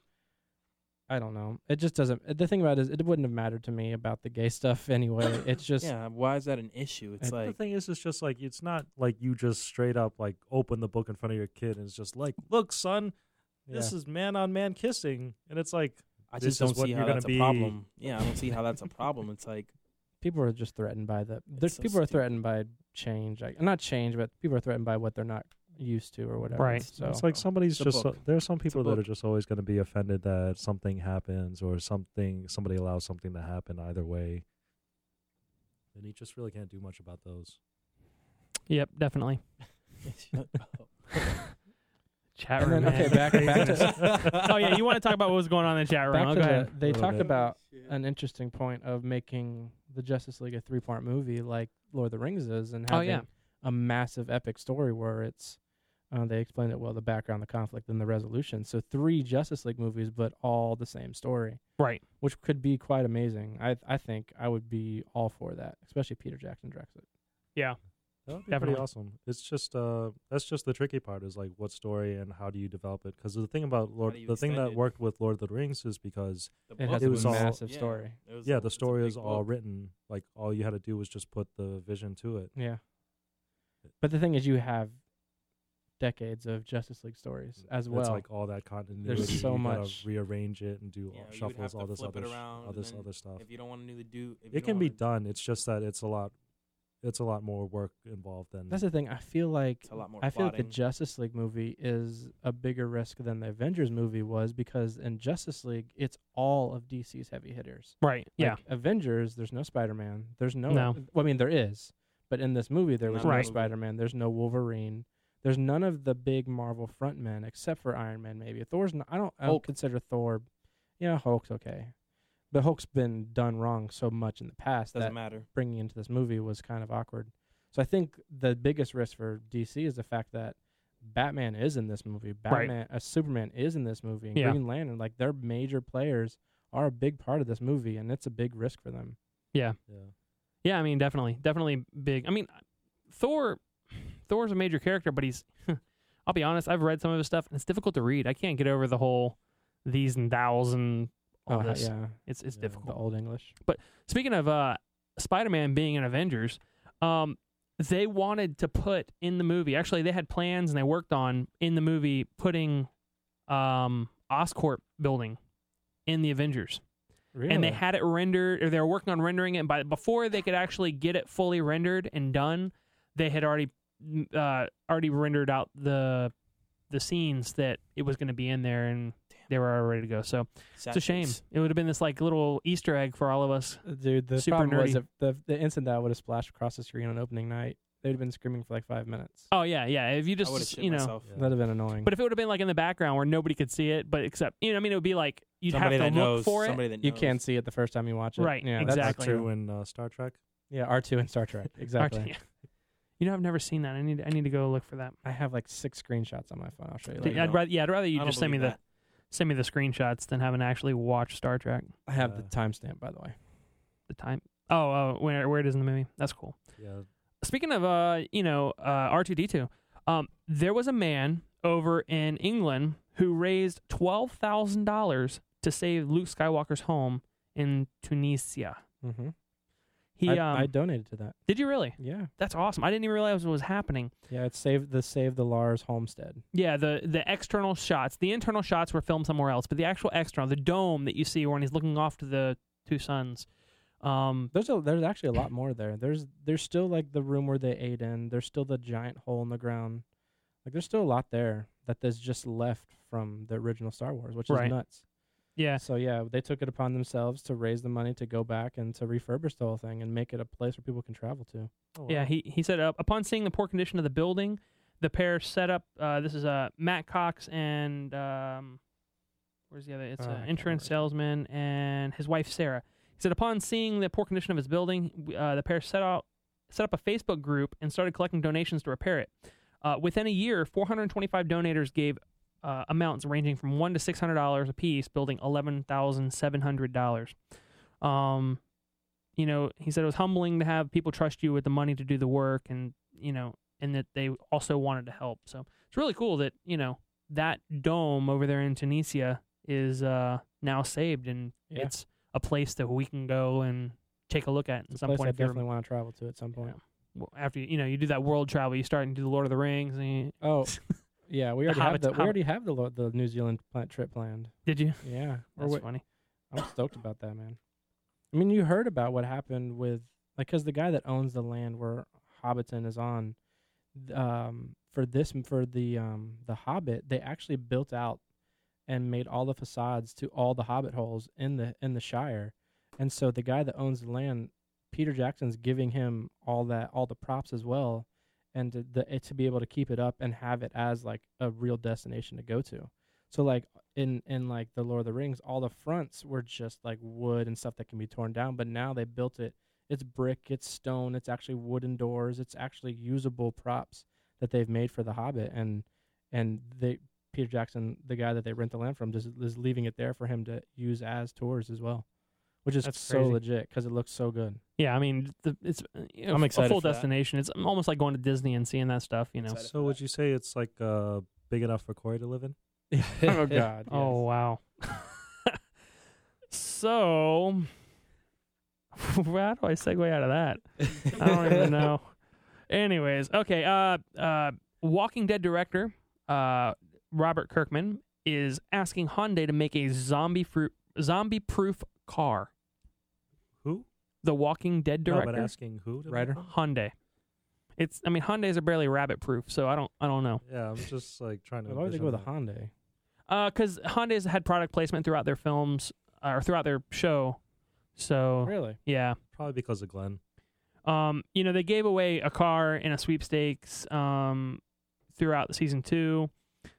B: I don't know. It just doesn't. The thing about it is it wouldn't have mattered to me about the gay stuff anyway. It's just
D: Yeah. Why is that an issue? It's
B: And
E: The
D: like
E: thing is, it's just like it's not like you just straight up like open the book in front of your kid and it's just like, look, son, this
B: yeah.
E: is man on man kissing, and it's like,
D: I
E: this
D: just don't
E: is what
D: see
E: you're
D: how
E: gonna
D: that's
E: be-
D: a problem. Yeah, I don't see how that's a problem. It's like
B: people are just threatened by the. There's
D: so
B: people are
D: stupid.
B: threatened by change. Like, not change, but people are threatened by what they're not used to or whatever.
C: Right.
B: So
E: it's like somebody's
D: It's a
E: just
D: book.
E: there are some people that
D: book.
E: are just always going to be offended that something happens or something somebody allows something to happen either way, and you just really can't do much about those.
C: Yep, definitely.
D: shut up.
C: Chat
B: And
C: room.
B: then, okay,
C: man.
B: back back to
C: Oh yeah, you want to talk about what was going on in the chat room?
B: back
C: Oh,
B: to
C: go
B: the,
C: ahead.
B: they
E: Little
B: talked
E: bit.
B: about an interesting point of making the Justice League a three part movie like Lord of the Rings is, and
C: Oh,
B: having
C: yeah.
B: a massive epic story where it's uh, they explained it well, the background, the conflict, and the resolution. So three Justice League movies, but all the same story,
C: Right.
B: which could be quite amazing. I I think I would be all for that, especially Peter Jackson directs it.
C: Yeah.
E: That would be
C: Definitely.
E: pretty awesome. It's just uh, that's just the tricky part is like what story and how do you develop it? Because the thing about Lord,
D: do you
E: the thing that
D: extend it?
E: worked with Lord of the Rings is because
D: The
B: It
D: book
B: has
E: It
B: a
E: was all-
B: massive
D: yeah,
B: story.
D: it was
E: yeah,
D: a-
E: the
D: it's a
E: story
D: big
E: is all
D: book.
E: written. Like all you had to do was just put the vision to it.
B: Yeah. But the thing is, you have decades of Justice League stories as well.
E: It's like all that continuity.
B: so
E: you gotta
B: much.
E: rearrange it and do
D: Yeah,
E: all
D: you would have
E: shuffles,
D: to
E: all this
D: flip
E: other,
D: it
E: sh-
D: around,
E: all
D: and
E: this
D: then
E: other stuff.
D: If you don't want to do the do, if you
E: It can
D: don't
E: be
D: wanna-
E: done. It's just that it's a lot. It's a lot more work involved than.
B: That's the thing. I feel like
D: It's a lot more
B: I feel like the
D: plotting.
B: Justice League movie is a bigger risk than the Avengers movie was because in Justice League, it's all of D C's heavy hitters.
C: Right. Yeah.
B: Like Avengers, there's no Spider-Man. There's no.
C: No.
B: Well, I mean, there is, but in this movie, there was
D: Not
B: no
C: Right.
B: Spider-Man. There's no Wolverine. There's none of the big Marvel frontmen except for Iron Man. Maybe Thor's. Not, I don't. I don't
D: Hulk.
B: consider Thor. Yeah, Hulk's okay, But Hulk's been done wrong so much in the past
D: Doesn't
B: that
D: matter.
B: bringing into this movie was kind of awkward. So I think the biggest risk for D C is the fact that Batman is in this movie.
C: Right.
B: Batman, uh, Superman is in this movie. And
C: Yeah.
B: Green Lantern, like their major players are a big part of this movie, and it's a big risk for them.
C: Yeah.
E: Yeah.
C: Yeah, I mean, definitely, definitely big. I mean, Thor, Thor's a major character, but he's. I'll be honest. I've read some of his stuff, and it's difficult to read. I can't get over the whole these and thous and all
B: Oh,
C: this.
B: yeah,
C: It's it's
E: Yeah.
B: the
C: difficult.
B: Old English.
C: Speaking of uh, Spider-Man being in Avengers, um, they wanted to put in the movie. Actually, they had plans and they worked on in the movie putting um, Oscorp building in the Avengers.
B: Really?
C: And they had it rendered, or they were working on rendering it. And by before they could actually get it fully rendered and done, they had already uh, already rendered out the the scenes that it was going to be in there, and they were all ready to go. So
D: Sad
C: it's a shame.
D: face.
C: It would have been this like little Easter egg for all of us.
B: Dude, the
C: Super
B: problem was
C: nerdy.
B: if the the instant that would have splashed across the screen on opening night, they'd have been screaming for like five minutes.
C: Oh yeah, yeah. If you
D: I would have
C: just
D: shit
C: you know,
D: myself.
E: Yeah.
B: That'd have been annoying.
C: but if it would have been like in the background where nobody could see it, but except you know, I mean, it would be like you'd
D: Somebody
C: have
D: that
C: to look
D: knows.
C: for it.
D: Somebody that
B: you
D: knows.
B: can't see it the first time you watch it.
C: Right,
B: Yeah,
C: exactly.
B: That's
E: True
B: true.
E: in uh, Star Trek.
B: Yeah, R two in Star Trek. Exactly.
C: Yeah. You know, I've never seen that. I need I need to go look for that.
B: I have like six screenshots on my phone. I'll show you
C: I'd
B: later.
D: don't.
C: rather yeah, I'd rather you
D: I don't
C: just send me
D: believe
C: the send me the screenshots than having to actually watch Star Trek.
B: I have the
E: Uh,
B: timestamp, by the way.
C: The time. Oh, oh, where where it is in the movie. That's cool.
E: Yeah.
C: Speaking of uh, you know, uh, R two D two, um, there was a man over in England who raised twelve thousand dollars to save Luke Skywalker's home in Tunisia.
B: Mm-hmm.
C: He
B: I,
C: um,
B: I donated to that.
C: did you really?
B: Yeah.
C: That's awesome. I didn't even realize what was happening.
B: Yeah, it's Save the Save the Lars homestead.
C: Yeah, the the external shots, the internal shots were filmed somewhere else, but the actual external, the dome that you see when he's looking off to the two suns. Um,
B: There's a there's actually a lot more there. There's there's still like the room where they ate in. There's still the giant hole in the ground. Like there's still a lot there that there's just left from the original Star Wars, which is
C: Right.
B: nuts.
C: yeah,
B: So yeah, they took it upon themselves to raise the money to go back and to refurbish the whole thing and make it a place where people can travel to.
E: Oh,
C: yeah.
E: wow.
C: He he said uh, upon seeing the poor condition of the building, the pair set up. Uh, this is uh, Matt Cox and um, where's the other? It's
B: Uh, I
C: an
B: can't
C: insurance
B: remember.
C: salesman and his wife Sarah. He said upon seeing the poor condition of his building, uh, the pair set out set up a Facebook group and started collecting donations to repair it. Uh, within a year, four hundred twenty-five donators gave uh, amounts ranging from one to six hundred dollars apiece, building eleven thousand seven hundred dollars. Um, you know, he said it was humbling to have people trust you with the money to do the work, and you know, and that they also wanted to help. So it's really cool that you know that dome over there in Tunisia is uh, now saved, and
B: Yeah.
C: it's a place that we can go and take a look at at
B: It's a
C: some
B: place
C: point.
B: I
C: if you're-
B: definitely want to travel to at some point.
C: well, after you, you know you do that world travel, you start and do the Lord of the Rings. And you,
B: Oh, yeah, we
C: The
B: already have
C: Hobbits-
B: the we
C: Hobbit-
B: already have the lo- the New Zealand pla- trip planned.
C: did you?
B: Yeah, we're
C: That's
B: wait-
C: funny.
B: I'm stoked about that, man. I mean, you heard about what happened with like because the guy that owns the land where Hobbiton is on, th- um, for this for the um the Hobbit, they actually built out and made all the facades to all the Hobbit holes in the in the Shire, and so the guy that owns the land, Peter Jackson's giving him all that all the props as well, and to, the, it, to be able to keep it up and have it as like a real destination to go to. So like in in like the Lord of the Rings, all the fronts were just like wood and stuff that can be torn down, but now they built it. It's brick, it's stone, it's actually wooden doors, it's actually usable props that they've made for the Hobbit, and and they Peter Jackson, the guy that they rent the land from, just is leaving it there for him to use as tours as well, which is
C: That's
B: so
C: crazy.
B: legit because it looks so good.
C: Yeah, I mean, the, it's uh, you know,
D: I'm
C: a
D: excited
C: full
D: for that.
C: destination. It's almost like going to Disney and seeing that stuff. You know.
D: Excited.
E: So would you say it's like uh, big enough for Corey to live in?
B: Oh God!
C: Oh wow. So, how do I segue out of that? I don't even know. Anyways, okay. Uh, uh, Walking Dead director uh, Robert Kirkman is asking Hyundai to make a zombie fru- zombie proof car.
E: Who?
C: The Walking Dead
E: No,
C: director,
E: but asking who? to make
B: Writer?
E: one?
C: Hyundai. It's. I mean, Hyundais are barely rabbit proof, so I don't. I don't know.
E: Yeah, I'm just like trying to.
B: Why would they go with a
E: envision
B: Hyundai?
C: Because uh, Hyundai's had product placement throughout their films uh, or throughout their show. So
B: Really?
C: yeah.
E: that. Probably because of Glenn.
C: Um, you know, they gave away a car in a sweepstakes um, throughout the season two.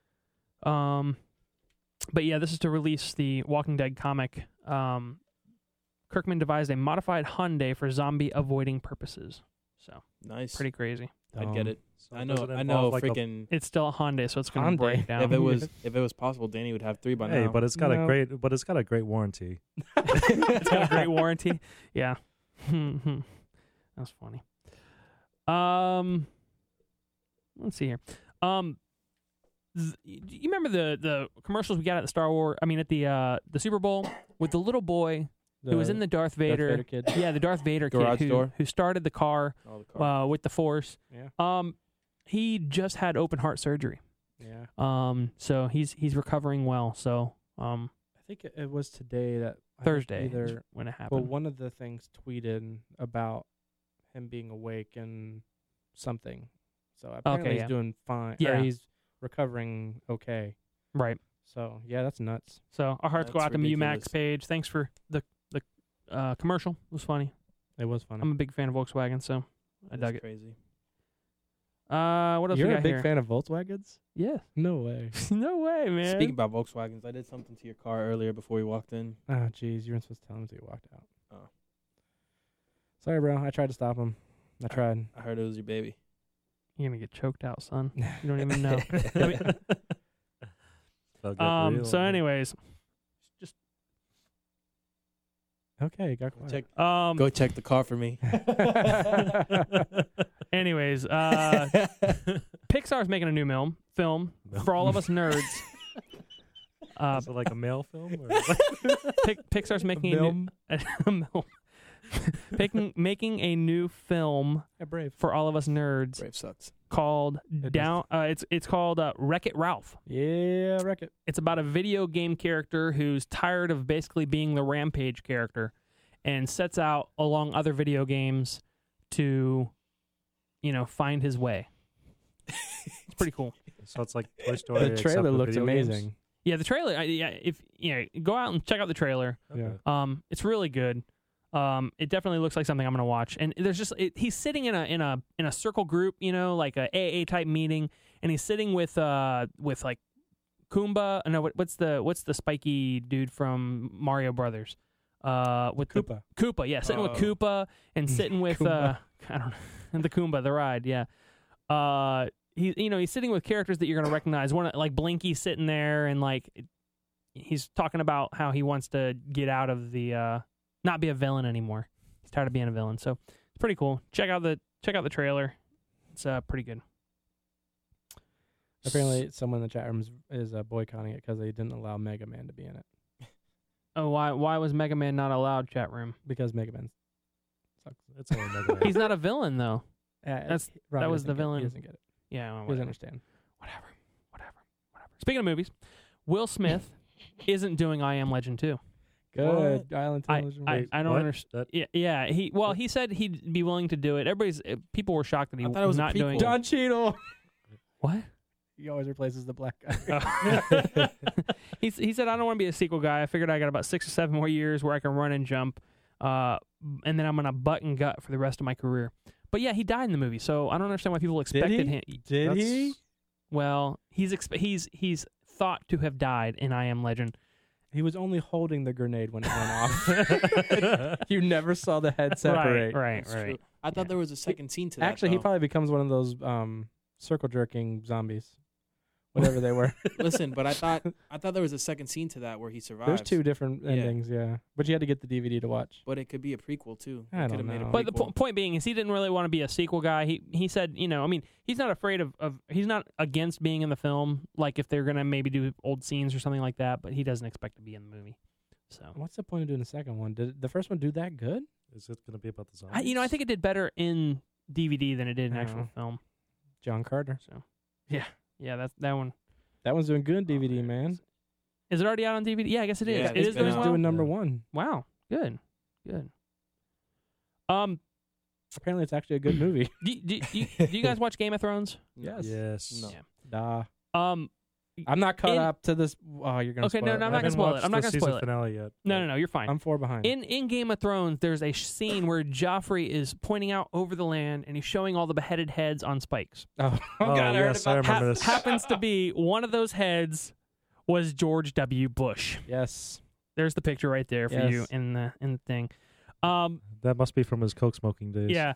C: Um, but yeah, this is to release the Walking Dead comic um, Kirkman devised a modified Hyundai for zombie avoiding purposes. So
D: Nice.
C: pretty crazy.
D: I'd get
B: Um,
D: it.
E: So
D: I
E: does
D: know.
E: it
D: I
E: involve,
D: know.
E: like, a-
D: Freaking.
C: It's still a Hyundai, so it's going to
B: Hyundai.
C: break down.
D: If it was, if it was possible, Danny would have three by
E: Hey,
D: now.
E: but it's got a
B: No.
E: great, but it's got a great warranty.
C: It's got a great warranty. Yeah. That's funny. Um, let's see here. Um, th- you remember the the commercials we got at the Star Wars? I mean, at the uh the Super Bowl with the little boy who was in the Darth
B: Darth
C: Vader.
B: Vader kid.
C: Yeah, the Darth Vader
D: Garage
C: kid who,
D: door?
C: who started the car
D: All the cars.
C: uh, with the Force.
B: Yeah.
C: Um, he just had open heart surgery.
B: Yeah.
C: Um, so he's he's recovering well. So um,
B: I think it, it was today that I think
C: Thursday is
B: Either
C: when it
B: well,
C: happened.
B: one of the things tweeted about him being awake and something. So apparently
C: Okay,
B: he's
C: yeah.
B: doing fine.
C: Yeah.
B: Or he's recovering okay.
C: Right.
B: So yeah, that's nuts.
C: So our hearts go
D: That's
C: out to Mew Max
D: ridiculous.
C: page. Thanks for the the uh, commercial. It was funny.
B: It was funny.
C: I'm a big fan of Volkswagen, so I
D: That's
C: dug it.
D: Crazy.
C: Uh, what else
B: You're
C: we
B: a
C: got
B: big
C: here?
B: fan of Volkswagens?
C: Yeah.
B: No way.
C: No way, man.
D: Speaking about Volkswagens, I did something to your car earlier before we walked in.
B: Oh, jeez, you weren't supposed to tell him until you walked out.
D: Oh.
B: Sorry, bro. I tried to stop him. I tried.
D: I heard it was your baby.
C: You're gonna get choked out, son. You don't even know. I mean,
E: They'll get
C: um.
E: real.
C: So, anyways, just
B: Okay, got quiet.
D: Check.
C: um.
D: Go check the car for me.
C: Anyways, uh, Pixar's making a new film. Film for all of us nerds. Uh,
E: Is it like a male film? Or
C: Pic- Pixar's making a new, a film. Making making a new film
B: Yeah, brave.
C: for all of us nerds
D: Brave sucks.
C: called
B: It
C: Down. Uh, it's it's called uh, Wreck-It Ralph.
B: Yeah, wreck it.
C: It's about a video game character who's tired of basically being the Rampage character, and sets out along other video games to, you know, find his way. It's pretty cool.
E: so it's like Toy Story.
B: The
E: except
B: trailer
E: with
B: looks
E: video games?
B: amazing.
C: Yeah, the trailer. I, yeah, if yeah, go out and check out the trailer.
B: Yeah.
E: Okay.
C: Um, it's really good. Um, it definitely looks like something I'm gonna watch. And there's just it, he's sitting in a in a in a circle group, you know, like a A A type meeting, and he's sitting with uh with like Kumba. No, what, what's the what's the spiky dude from Mario Brothers? Uh, with
B: Koopa.
C: the Koopa, yeah, sitting with
D: Oh.
C: Koopa and sitting with uh, I don't know, the Kumba, the ride, yeah. Uh, he you know he's sitting with characters that you're gonna recognize. One like Blinky sitting there, and like he's talking about how he wants to get out of the uh. not be a villain anymore. He's tired of being a villain. So it's pretty cool. Check out the check out the trailer. It's uh pretty good.
B: Apparently, someone in the chat room is, is uh, boycotting it because they didn't allow Mega Man to be in it.
C: Oh, why why was Mega Man not allowed? Chat room.
B: Because Mega Man sucks.
E: It's only Mega Man.
C: He's not a villain though.
B: Uh,
C: That's-
B: Rob
C: that was
B: doesn't
C: the
B: get-
C: villain.
B: He doesn't get it.
C: Yeah, well,
B: He doesn't
C: whatever.
B: understand.
C: whatever, whatever, whatever. Speaking of movies, Will Smith isn't doing I Am Legend two.
B: Good. Island
C: I
B: Television.
C: I,
E: Wait,
C: I don't
E: what?
C: understand.
E: That-
C: Yeah, yeah. He well, he said he'd be willing to do it. Everybody's uh, people were shocked that he
D: I thought it was a
C: not doing
D: prequel.
B: Don Cheadle.
C: what.
B: He always replaces the black guy.
C: Oh. he he said, I don't want to be a sequel guy. I figured I got about six or seven more years where I can run and jump, uh, and then I'm gonna butt and gut for the rest of my career. But yeah, he died in the movie, so I don't understand why people expected
B: he?
C: him.
B: Did
E: That's-
B: he?
C: Well, he's expe- he's he's thought to have died in I Am Legend.
B: He was only holding the grenade when it went off. You never saw the head separate.
C: Right, right,
D: That's
C: right.
D: true. I thought
C: Yeah.
D: there was a second scene to that.
B: Actually, he
D: though.
B: probably becomes one of those um, circle jerking zombies, whatever they were.
D: Listen, but I thought I thought there was a second scene to that where he survives.
B: There's two different
D: Yeah.
B: endings, yeah. But you had to get the D V D to watch.
D: But it could be a prequel too.
B: I
D: They
B: don't
D: could've made a
B: know.
C: But the
D: prequel.
C: po- point being is he didn't really want to be a sequel guy. He he said, you know, I mean, he's not afraid of, of he's not against being in the film, like if they're gonna maybe do old scenes or something like that, but he doesn't expect to be in the movie. So
B: What's the point of doing the second one? Did the first one do that good?
E: Is it going to be about the zombies?
C: I, you know, I think it did better in D V D than it did in
B: I
C: actual
B: know.
C: film.
B: John Carter.
C: So yeah, yeah, that's that one.
B: That one's doing good in D V D,
C: Oh,
B: man.
C: Is it already out on D V D? Yeah, I guess it is.
D: Yeah,
C: it
D: it's
C: is
D: been
C: doing
D: out.
C: well.
B: doing number
E: Yeah.
B: one.
C: Wow, good, good. Um,
B: Apparently, it's actually a good movie.
C: do, do, do, do you guys watch Game of Thrones?
B: Yes.
E: Yes.
D: No.
B: Nah.
C: Um,
B: I'm not caught
C: In-
B: up to this. Oh, you're gonna.
C: Okay,
B: spoil
C: no,
B: it.
C: no, I'm
E: I
C: not gonna
E: haven't
C: spoil it.
E: watched
C: I'm not
E: the
C: gonna
E: season
C: spoil it.
E: finale yet.
C: no,
E: but-
C: no, no, you're fine.
B: I'm four behind.
C: In in Game of Thrones, there's a sh- scene where Joffrey is pointing out over the land and he's showing all the beheaded heads on spikes.
B: oh,
E: Oh,
B: God, I heard
E: yes, I
B: about
E: remember
C: Ha-
E: this.
C: happens to be one of those heads was George W. Bush.
B: Yes.
C: There's the picture right there for you
B: Yes.
C: in the in the thing. Um,
E: That must be from his coke smoking days.
C: yeah.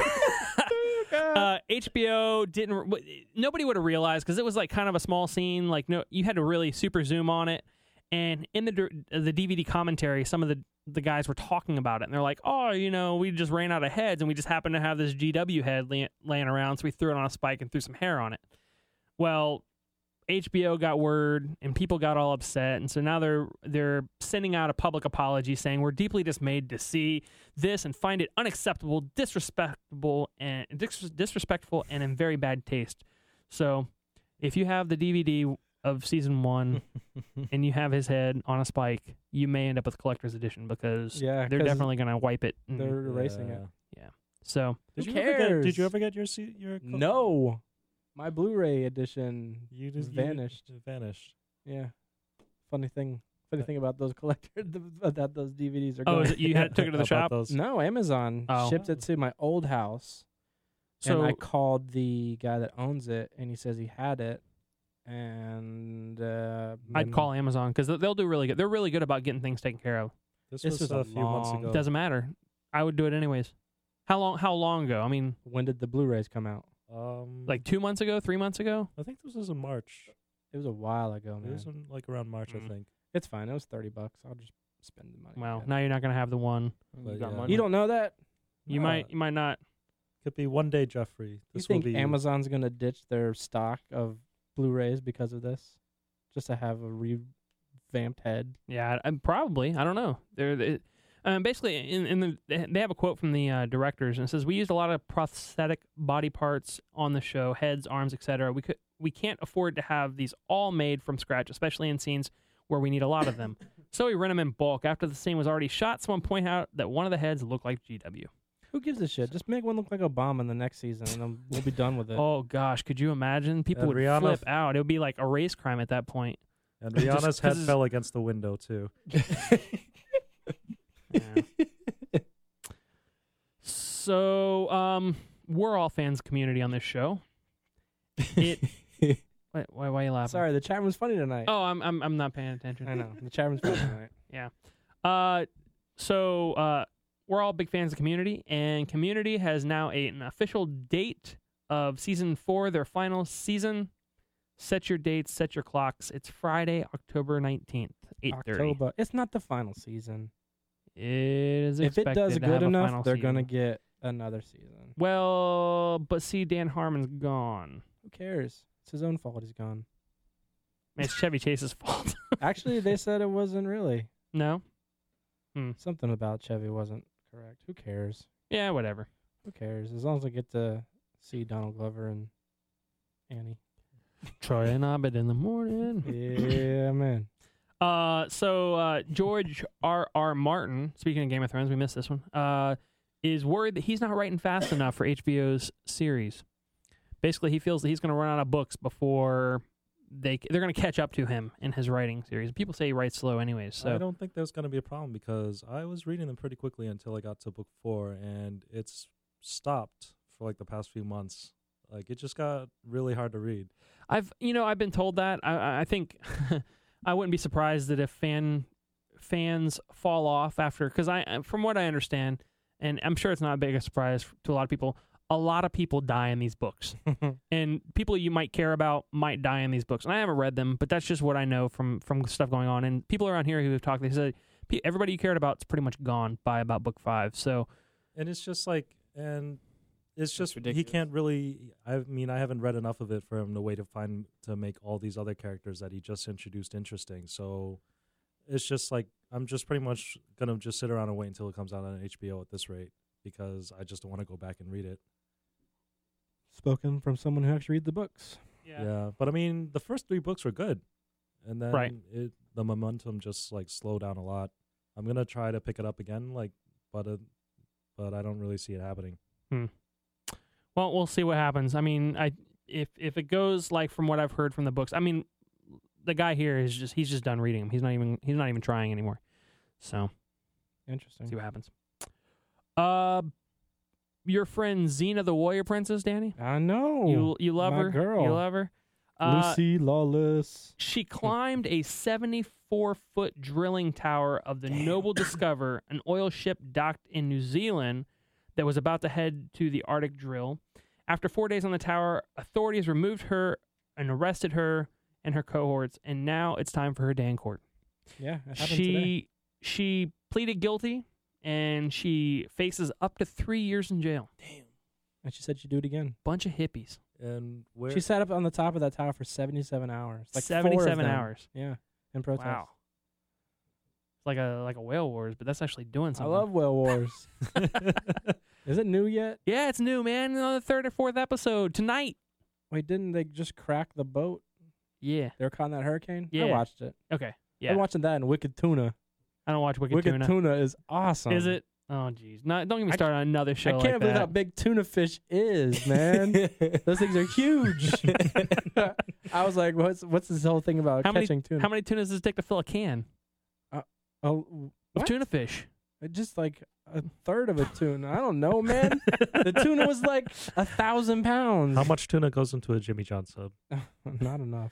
C: uh, H B O didn't. w- Nobody would have realized because it was like kind of a small scene. Like no, you had to really super zoom on it. And in the dir- the D V D commentary, some of the the guys were talking about it, and they're like, "Oh, you know, we just ran out of heads, and we just happened to have this G W head lay- laying around, so we threw it on a spike and threw some hair on it." Well, H B O got word, and people got all upset, and so now they're they're sending out a public apology saying we're deeply dismayed to see this and find it unacceptable, disrespectful, and dis- disrespectful, and in very bad taste. So, if you have the D V D of season one and you have his head on a spike, you may end up with collector's edition because
B: Yeah,
C: they're
B: 'cause
C: definitely going to wipe it. and-
B: They're erasing it.
E: Yeah.
C: so,
E: Did
B: Who
E: you ever get? Did
B: cares?
E: you ever get your se- your? co-
B: No, my Blu-ray edition
E: You just you-
B: vanished.
E: it vanished.
B: Yeah, funny thing. Funny thing about those collectors that those D V Ds are.
C: oh,
B: Going.
C: is it, you had took it to the
E: About
C: shop?
E: those-
B: No, Amazon
C: Oh.
B: shipped it to my old house,
C: So,
B: and I called the guy that owns it, and he says he had it, and uh,
C: I'd
B: then-
C: call Amazon because they'll do really good. They're really good about getting things taken care of.
E: This,
B: This
E: was,
B: was
E: a,
B: a
E: few months
B: long-
E: ago.
C: Doesn't matter. I would do it anyways. How long? How long ago? I mean,
B: When did the Blu-rays come out?
E: Um,
C: like two months ago, three months ago.
E: I think this was in March.
B: It was a while ago,
E: It
B: man.
E: was in, like around March,
C: Mm.
E: I think.
B: It's fine. It was thirty bucks. I'll just spend the money.
C: Wow.
B: Yeah.
C: Now you're not going to have the one.
E: But
D: You got
E: yeah.
D: money.
B: You don't know that?
C: You
E: No,
C: might. You might not.
E: Could be one day, Jeffrey.
B: You
E: This
B: think
E: will be
B: Amazon's gonna ditch their stock of Blu-rays because of this, just to have a revamped head?
C: Yeah, I, probably. I don't know. They're they, um, basically in in the they have a quote from the uh, directors and it says we used a lot of prosthetic body parts on the show, heads, arms, et cetera. We could we can't afford to have these all made from scratch, especially in scenes where we need a lot of them. So we rent them in bulk. After the scene was already shot, someone pointed out that one of the heads looked like G W.
B: Who gives a shit? Just make one look like Obama in the next season, and then we'll be done with it.
C: Oh gosh, could you imagine? People
E: And
C: would
E: Rihanna
C: flip
E: f-
C: out. It would be like a race crime at that point.
E: and
C: Just
E: Rihanna's
C: 'cause
E: head
C: it's-
E: fell against the window too.
C: Yeah. So, um, we're all fans community on this show. It. wait, why, why are you laughing?
B: Sorry, the chat room's funny tonight.
C: Oh, I'm I'm I'm not paying attention.
B: I know the chat room's funny tonight.
C: Uh, so uh, we're all big fans of Community, and Community has now a, an official date of season four, their final season. Set your dates, set your clocks. It's Friday, October nineteenth, eight thirty.
B: October. It's not the final season.
C: It is
B: If it
C: expected
B: does
C: to
B: good
C: have a
B: enough,
C: final
B: they're
C: season.
B: gonna get another season.
C: Well, but see, Dan Harmon's gone.
B: Who cares? It's his own fault. He's gone.
C: It's Chevy Chase's fault.
B: Actually, they said it wasn't really.
C: No?
B: Something about Chevy wasn't correct. Who cares?
C: Yeah, whatever.
B: Who cares? As long as I get to see Donald Glover and Annie.
C: Troy and Abed in the morning.
B: Yeah, man.
C: Uh, so uh, George R. R. Martin, speaking of Game of Thrones, we missed this one. Uh, is worried that he's not writing fast enough for H B O's series. Basically, he feels that he's going to run out of books before they they're going to catch up to him in his writing series. People say he writes slow, anyways.
E: I
C: So
E: don't think there's going to be a problem because I was reading them pretty quickly until I got to book four, and it's stopped for like the past few months. Like it just got really hard to read.
C: I've you know I've been told that. I I think I wouldn't be surprised that if fan fans fall off after because I from what I understand, and I'm sure it's not a big a surprise to a lot of people. A lot of people die in these books, and people you might care about might die in these books. And I haven't read them, but that's just what I know from from stuff going on. And people around here who have talked, they said "Pe- everybody you cared about is pretty much gone by about book five. So
E: And it's just like, and it's just he
D: ridiculous.
E: can't really. I mean, I haven't read enough of it for him to wait to find to make all these other characters that he just introduced interesting. So it's just like I'm just pretty much gonna just sit around and wait until it comes out on H B O at this rate because I just don't want to go back and read it.
B: Spoken from someone who actually read the books.
E: Yeah. but I mean, the first three books were good, and then
C: Right.
E: it the momentum just like slowed down a lot. I'm gonna try to pick it up again, like, but uh, but I don't really see it happening.
C: Well, we'll see what happens. I mean, I if if it goes like from what I've heard from the books, I mean, the guy here is just he's just done reading them. He's not even he's not even trying anymore. So
B: Interesting.
C: see what happens. Uh, your friend Xena the Warrior Princess, Danny.
B: I know.
C: You you love
B: my
C: her.
B: girl.
C: You love her. Uh,
B: Lucy Lawless.
C: She climbed a seventy-four foot drilling tower of the Noble Discover, an oil ship docked in New Zealand that was about to head to the Arctic drill. After four days on the tower, authorities removed her and arrested her and her cohorts, and now it's time for her day in court.
B: Yeah, it happened
C: She
B: today.
C: she pleaded guilty, and she faces up to three years in jail.
D: Damn.
B: And she said she'd do it again.
C: Bunch of hippies.
E: And where?
B: She sat up on the top of that tower for seventy-seven hours. Like four of
C: seventy-seven
B: them.
C: hours.
B: Yeah, in protest.
C: Wow. It's like a like a whale wars, but that's actually doing
B: I
C: something.
B: love Whale Wars. Is it new yet?
C: Yeah, it's new, man. On the third or fourth episode tonight.
B: Wait, didn't they just crack the boat?
C: Yeah.
B: They were caught in that hurricane? I
C: Yeah.
B: watched it.
C: Okay.
B: I'm
C: Yeah.
B: watching that and Wicked Tuna.
C: I don't watch Wicked,
B: Wicked
C: Tuna.
B: Tuna is awesome.
C: Is it? Oh, jeez. No, don't get me
B: I
C: started on another show
B: I can't
C: like
B: believe
C: that.
B: how big tuna fish is, man. Those things are huge. I was like, what's what's this whole thing about
C: How many-
B: catching tuna?
C: How many tunas does it take to fill a can
B: Oh,
C: of
B: what?
C: tuna fish?
B: Just like a third of a tuna. I don't know, man. The tuna was like a thousand pounds.
E: How much tuna goes into a Jimmy John sub?
B: Not enough.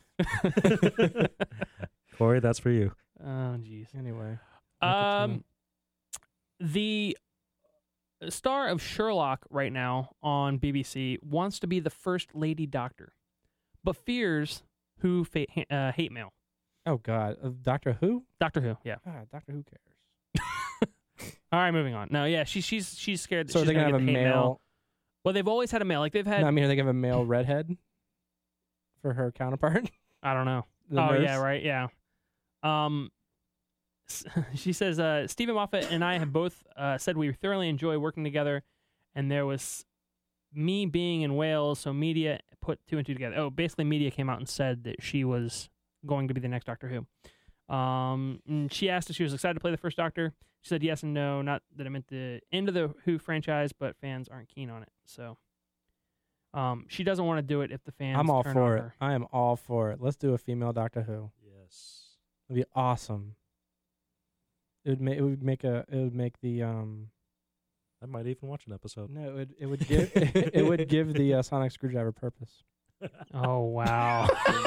E: Corey, that's for you.
C: Oh, jeez.
B: Anyway.
C: Um, the star of Sherlock right now on B B C wants to be the first lady doctor, but fears who fa- uh, hate mail.
B: Oh God, uh, Doctor Who?
C: Doctor Who, yeah.
B: Ah, Doctor Who cares.
C: All right, moving on. No, yeah, she, she's she's scared that
B: So
C: she's
B: they're
C: gonna
B: gonna have
C: get
B: a
C: the hate mail.
B: male.
C: Well, they've always had a male. Like they've had.
B: No, I mean, are they gonna have a male redhead for her counterpart?
C: I don't know.
B: The
C: oh
B: nurse?
C: yeah, right, yeah. Um, s- she says uh, Stephen Moffat and I have both uh, said we thoroughly enjoy working together, and there was me being in Wales, so media put two and two together. Oh, basically, media came out and said that she was going to be the next Doctor Who. Um, and she asked if she was excited to play the first Doctor. She said yes and no. Not that I meant the end of the Who franchise, but fans aren't keen on it. So, um, she doesn't want to do it if the fans.
B: I'm all
C: turn
B: for
C: on
B: it.
C: her.
B: I am all for it. Let's do a female Doctor Who.
E: Yes.
B: It'd be awesome. It would make it would make a it would make the um
E: I might even watch an episode.
B: no it would it would give it would give the uh, sonic screwdriver purpose.
C: Oh wow.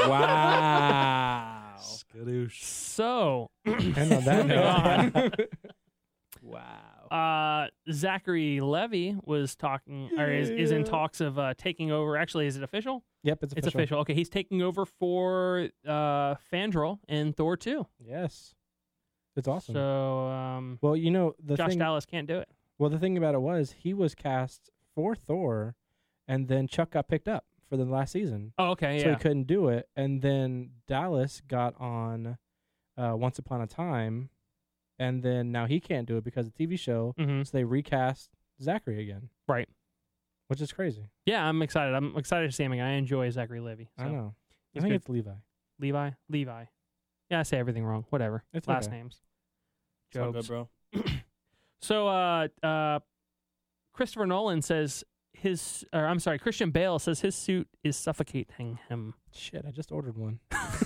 B: Wow.
E: Skadoosh.
C: So,
B: And on that
C: moving on.
B: note,
D: Wow.
C: Uh, Zachary Levy was talking, or is, is in
B: Yeah.
C: talks of uh, taking over. Actually, is it official?
B: yep, it's official.
C: It's official. Okay, he's taking over for uh, Fandral in Thor two.
B: Yes, it's awesome.
C: So, um,
B: well, you know the
C: Josh
B: thing.
C: Dallas can't do it.
B: Well, the thing about it was he was cast for Thor, and then Chuck got picked up for the last season,
C: Oh, okay,
B: so
C: yeah.
B: he couldn't do it. And then Dallas got on uh, Once Upon a Time, and then now he can't do it because of the T V show.
C: hmm
B: So they recast Zachary again,
C: Right.
B: which is crazy.
C: Yeah, I'm excited. I'm excited to see him again. I enjoy Zachary Levy. So.
B: I know. I
C: he's
B: think
C: good.
B: it's Levi.
C: Levi? Levi. Yeah, I say everything wrong. Whatever.
B: It's
C: Last
B: okay.
C: names.
D: It's all
C: Jokes.
D: good, bro.
C: So, uh, uh, Christopher Nolan says his, or I'm sorry, Christian Bale says his suit is suffocating him.
B: Shit, I just ordered one.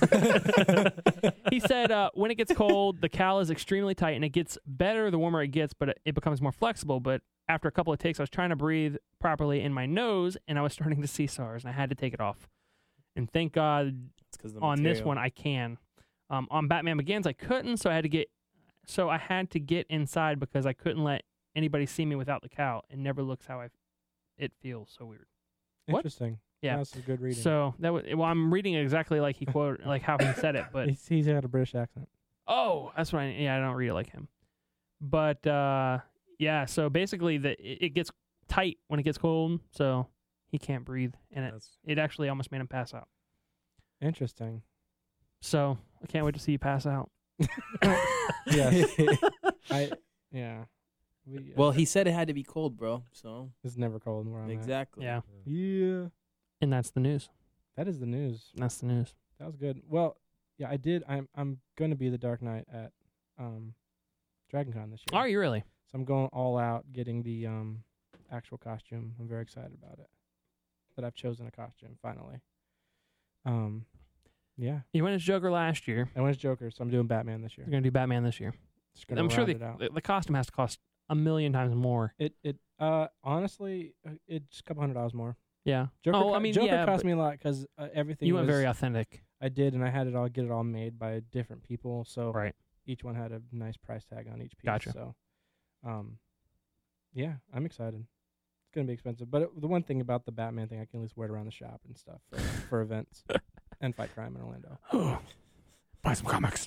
C: He said, uh, when it gets cold, the cowl is extremely tight, and it gets better the warmer it gets, but it, it becomes more flexible. But after a couple of takes, I was trying to breathe properly in my nose, and I was starting to see SARS, and I had to take it off. And thank God
D: It's 'cause the
C: on this
D: material.
C: one I can. Um, on Batman Begins, I couldn't, so I had to get, so I had to get inside because I couldn't let anybody see me without the cowl. It never looks how I, it feels so weird. What?
B: Interesting.
C: Yeah.
B: That's a good reading.
C: So that was, well, I'm reading it exactly like he quoted, like how he said it, but
B: he's, he's got a British accent.
C: oh, that's what I, yeah, I don't read it like him. But, uh, yeah, so basically the, it, it gets tight when it gets cold, so he can't breathe, and it,
E: That's,
C: it actually almost made him pass out.
B: Interesting.
C: So I can't wait to see you pass out.
B: Yes. I yeah. We, uh,
D: Well, he said it had to be cold, bro. So
B: it's never cold where I'm at.
D: exactly.
C: Yeah,
B: Yeah.
C: and that's the news.
B: That is the news.
C: That's the news.
B: That was good. Well, yeah, I did. I'm I'm gonna be the Dark Knight at um, DragonCon this year.
C: Are you really?
B: So I'm going all out, getting the um actual costume. I'm very excited about it. That I've chosen a costume finally. Um, yeah.
C: You went as Joker last year.
B: I went as Joker, so I'm doing Batman this year.
C: You're gonna do Batman this year.
B: Just gonna
C: I'm sure
B: round
C: the,
B: it out.
C: the the costume has to cost a million times more.
B: It it uh honestly uh, it just a couple hundred dollars more.
C: Yeah.
B: Joker,
C: oh,
B: co-
C: I mean,
B: Joker
C: yeah,
B: cost
C: but
B: me a lot because uh, everything.
C: you went
B: was,
C: very authentic.
B: I did, and I had it all get it all made by different people. So
C: Right.
B: each one had a nice price tag on each piece.
C: Gotcha.
B: So, um, yeah, I'm excited. It's gonna be expensive, but it, the one thing about the Batman thing, I can at least wear it around the shop and stuff for, for events and fight crime in Orlando.
C: Buy some comics.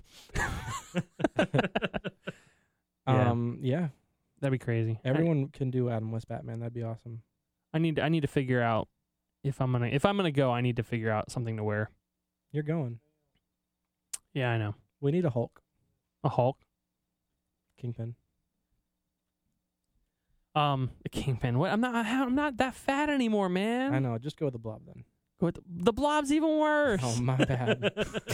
C: Yeah.
B: Um, yeah,
C: That'd be crazy. I-
B: everyone can do Adam West Batman. That'd be awesome.
C: I need I need to figure out if I'm gonna if I'm gonna go. I need to figure out something to wear.
B: You're going.
C: Yeah, I know.
B: We need a Hulk,
C: A Hulk.
B: Kingpin.
C: Um, a Kingpin. What? I'm not. I'm not that fat anymore, man.
B: I know. Just go with the Blob then.
C: Go with the, the Blob's even worse.
B: Oh my bad.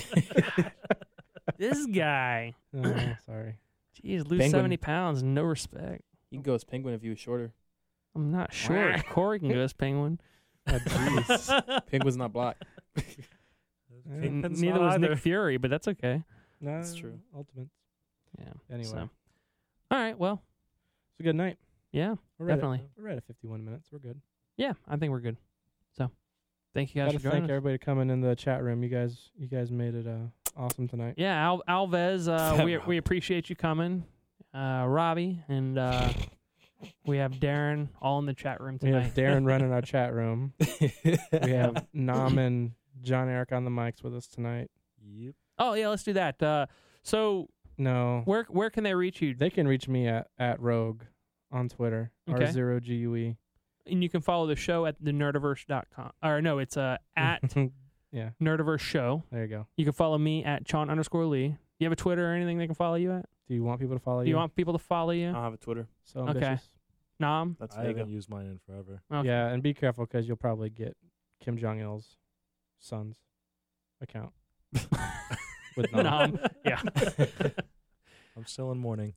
C: This guy.
B: Oh, sorry.
C: Jeez, lose
D: Penguin.
C: seventy pounds. No respect.
D: You can go as Penguin if he was shorter.
C: I'm not sure. Corey can go as Penguin.
B: Oh, jeez.
D: Penguin's not black.
B: Yeah.
E: Kingpin's
C: Neither
E: not
C: was
E: either.
C: Nick Fury, but that's okay.
B: No,
D: That's true.
B: Ultimates.
C: Yeah.
B: Anyway,
C: So. All right. Well.
B: it's a good night.
C: Yeah.
B: We're right
C: Definitely.
B: At, we're right at fifty-one minutes. We're good.
C: Yeah. I think we're good. So, thank you guys
B: Gotta
C: for joining
B: thank
C: us.
B: everybody coming in the chat room. You guys, you guys made it uh, awesome tonight.
C: Yeah, Al- Alves, uh,
D: Fat
C: we
D: Rob.
C: we appreciate you coming, uh, Robbie, and uh, we have Darren all in the chat room
B: We
C: tonight.
B: have Darren running our chat room. We have Nam and John Eric on the mics with us tonight.
E: Yep.
C: Oh yeah, let's do that. Uh, so
B: No,
C: where where can they reach you?
B: they can reach me at, at Rogue on Twitter.
C: Okay.
B: R zero G U E.
C: And you can follow the show at the nerdiverse dot com. Or no, it's uh, at
B: Yeah,
C: Nerdiverse Show.
B: there you go.
C: You can follow me at Chon underscore Lee. You have a Twitter or anything they can follow you at?
B: Do you want people to follow
C: Do
B: you?
C: you want people to follow you?
D: I don't have a Twitter.
B: so
C: Okay.
B: ambitious?
C: Nom?
D: That's
E: I
D: Vega.
E: haven't used mine in forever.
C: Okay.
B: Yeah, and be careful because you'll probably get Kim Jong Il's son's account. With Nam.
C: Nom. Yeah.
E: I'm still in mourning.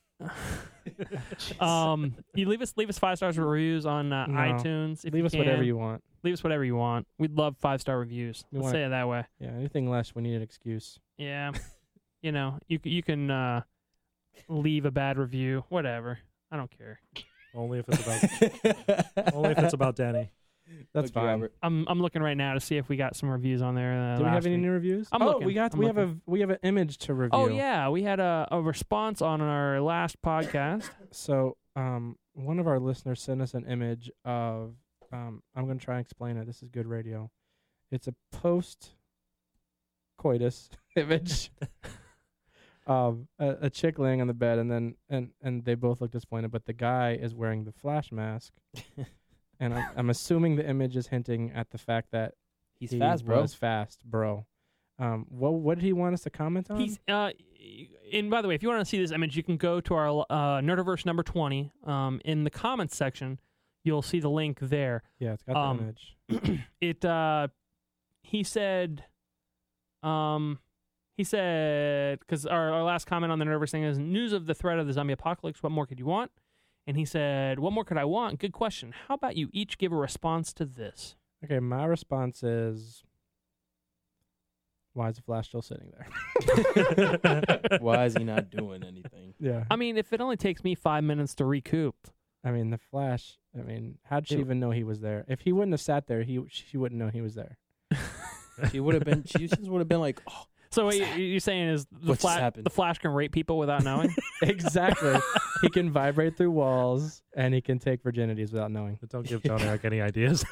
C: um, you leave us leave us five stars reviews on uh,
B: No.
C: iTunes. If
B: Leave
C: you
B: us whatever
C: can.
B: you want.
C: Leave us whatever you want. We'd love five star reviews.
B: We
C: Let's
B: want
C: say it that way.
B: Yeah, anything less, we need an excuse.
C: Yeah, you know, you c- you can uh, leave a bad review. Whatever. I don't care.
E: Only if it's about only if it's about Danny.
B: That's
D: Look, you,
B: fine.
D: Robert.
C: I'm I'm looking right now to see if we got some reviews on there. Uh,
B: Do we have
C: last
B: any
C: week.
B: new reviews?
C: I'm
B: oh,
C: looking.
B: we got
C: I'm
B: we have a
C: looking.
B: we have an image to review.
C: Oh yeah, we had a, a response on our last podcast.
B: So, um, one of our listeners sent us an image of um. I'm gonna try and explain it. This is good radio. It's a post coitus image. Um, a, a chick laying on the bed, and then and and they both look disappointed. But the guy is wearing the Flash mask, and I'm, I'm assuming the image is hinting at the fact that
D: He's
B: he
D: fast, bro.
B: was fast, bro. Um, what what did he want us to comment on?
C: He's uh, and by the way, if you want to see this image, you can go to our uh, Nerdiverse number twenty. Um, in the comments section, you'll see the link there.
B: yeah, it's got
C: um,
B: the image.
C: It uh, he said, um, he said because our, our last comment on the Nerdiverse thing is news of the threat of the zombie apocalypse. What more could you want? And he said, what more could I want? Good question. How about you each give a response to this?
B: Okay, my response is, why is the Flash still sitting there?
D: Why is he not doing anything?
B: Yeah,
C: I mean, if it only takes me five minutes to recoup.
B: I mean the Flash. I mean, how'd she
C: Ew.
B: even know he was there? If he wouldn't have sat there, he she wouldn't know he was there.
D: She would have been. She just would have been like, "Oh,
C: So what you- you're saying is the,
D: What just
C: fla-
D: happened?
C: the Flash can rape people without knowing?
B: Exactly. He can vibrate through walls, and he can take virginities without knowing.
E: But don't give John Eric any ideas.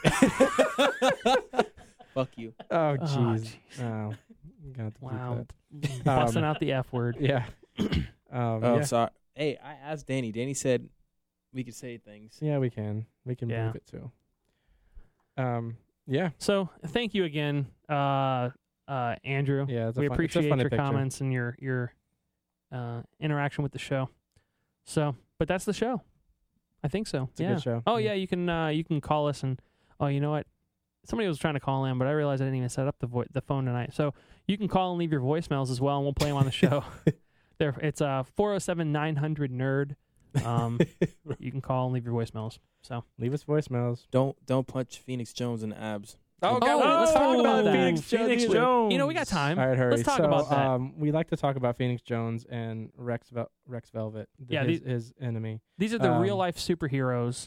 D: fuck you."
B: Oh,
C: Oh,
B: jeez.
C: jeez.
B: Oh, I'm gonna have to keep
C: Wow.
B: that.
C: Busting
B: Um,
C: out the F word.
B: Yeah. um,
D: Oh,
B: yeah.
D: sorry. Hey, I asked Danny. Danny said we could say things.
B: Yeah, we can. We can
C: Yeah.
B: move it too. Um. Yeah.
C: So thank you again, uh, uh, Andrew.
B: Yeah. It's a
C: we
B: fun, it's a
C: appreciate
B: funny
C: your
B: picture.
C: comments and your your uh, interaction with the show. So, but that's the show. I think so.
B: It's a
C: yeah.
B: good show.
C: Oh yeah, you can uh, you can call us and oh you know what, somebody was trying to call in, but I realized I didn't even set up the vo- the phone tonight. So you can call and leave your voicemails as well, and we'll play them on the show. there, it's uh four zero seven nine hundred nerd. Um, you can call and leave your voicemails. So
B: Leave us voicemails.
D: Don't don't punch Phoenix Jones in the abs.
C: Oh, God, let's talk about that.
E: Phoenix, Phoenix Jones.
C: you know we got time.
B: All right, hurry.
C: Let's talk
B: so,
C: about that.
B: Um, we like to talk about Phoenix Jones and Rex Vel- Rex Velvet, the,
C: Yeah,
B: his,
C: these-
B: his enemy.
C: These are the
B: Um,
C: real life superheroes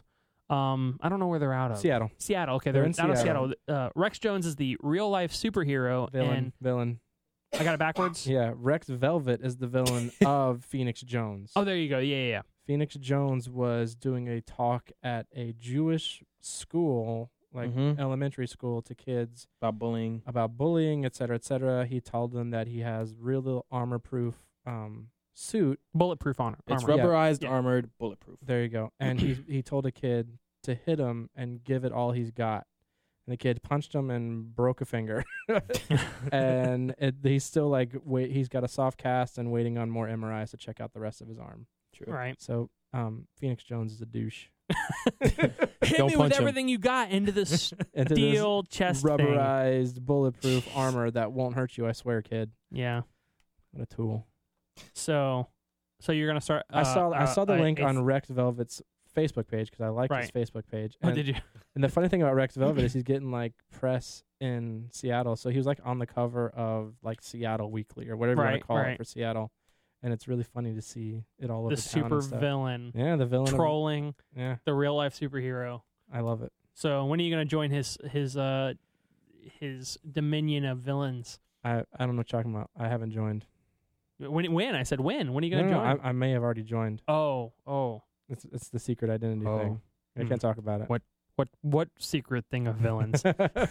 C: Um, I don't know where they're out of.
B: Seattle.
C: Seattle. Okay,
B: They're
C: they're,
B: in
C: out of
B: Seattle.
C: Seattle. Uh, Rex Jones is the real life superhero,
B: Villain.
C: and
B: Villain.
C: I got it backwards.
B: Yeah, Rex Velvet is the villain of Phoenix Jones.
C: Oh, there you go. Yeah, yeah, yeah.
B: Phoenix Jones was doing a talk at a Jewish school, like
D: Mhm.
B: elementary school, to kids
D: About bullying.
B: about bullying, et cetera, et cetera. He told them that he has real armor-proof um, suit.
C: Bulletproof honor.
D: It's
C: armor.
B: Yeah.
D: rubberized,
C: Yeah.
D: armored, bulletproof.
B: There you go. And he he told a kid to hit him and give it all he's got. And the kid punched him and broke a finger. and it, he's still like, wait, he's got a soft cast and waiting on more M R Is to check out the rest of his arm.
D: True.
C: Right.
B: So um, Phoenix Jones is a douche.
C: Hit
D: Don't
C: me with
D: punch him.
C: everything you got into this
B: Into this
C: steel chest thing.
B: rubberized, bulletproof armor that won't hurt you, I swear, kid.
C: Yeah.
B: What a tool.
C: So, so you're gonna start. Uh,
B: I saw I
C: uh,
B: saw the
C: uh,
B: link
C: it's-
B: on Rex Velvet's Facebook page because I liked his
C: Right.
B: Facebook page.
C: Oh,
B: And,
C: did you?
B: and the funny thing about Rex Velvet is he's getting like press in Seattle. So he was like on the cover of like Seattle Weekly or whatever you
C: Right,
B: want to call
C: right.
B: it for Seattle. And it's really funny to see it all over
C: The
B: town
C: super
B: and stuff.
C: villain
B: Yeah, the villain. of-
C: trolling
B: yeah,
C: the real life superhero.
B: I love it.
C: So when are you gonna join his his uh his dominion of villains?
B: I, I don't know what you're talking about. I haven't joined.
C: When? When? I said when? When are you
B: No,
C: gonna
B: no,
C: join?
B: I, I may have already joined.
C: oh, oh.
B: It's it's the secret identity
C: Oh.
B: thing. I
C: Hmm.
B: can't talk about it.
C: What? What? What secret thing of villains?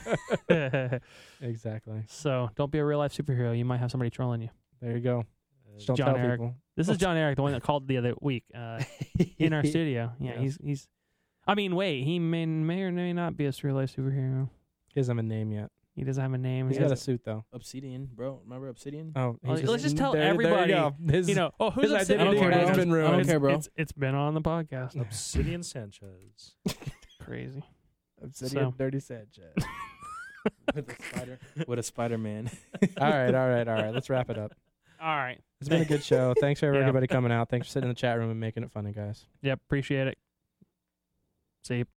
B: Exactly.
C: So don't be a real life superhero. You might have somebody trolling you.
B: There you go.
E: Uh,
B: Just don't
C: John
B: tell
C: Eric.
B: people.
C: This is John Eric, the one that called the other week uh, in our studio. Yeah,
B: Yeah.
C: he's he's. I mean, wait, he may may or may not be a real life superhero.
B: He doesn't have a name yet.
C: He doesn't have a name.
B: He's
C: He
B: got a
C: has-
B: suit though.
D: Obsidian, bro. Remember Obsidian?
B: Oh,
C: Oh,
B: he's
C: let's just tell
B: there,
C: everybody,
B: There you go. His,
C: you know, oh, who's
B: his
C: Obsidian?
B: identity
D: I don't care,
B: has
D: bro.
B: been
D: I don't
B: ruined.
D: care, bro.
C: It's, it's been on the podcast.
E: Obsidian Sanchez.
C: Crazy.
B: Obsidian
C: So-
B: Dirty Sanchez.
D: With a spider. With a Spider Man.
B: all right, all right, all right. Let's wrap it up.
C: All right.
B: It's been a good show. Thanks for
C: Yeah.
B: everybody coming out. Thanks for sitting in the chat room and making it funny, guys.
C: Yep. Appreciate it. See you.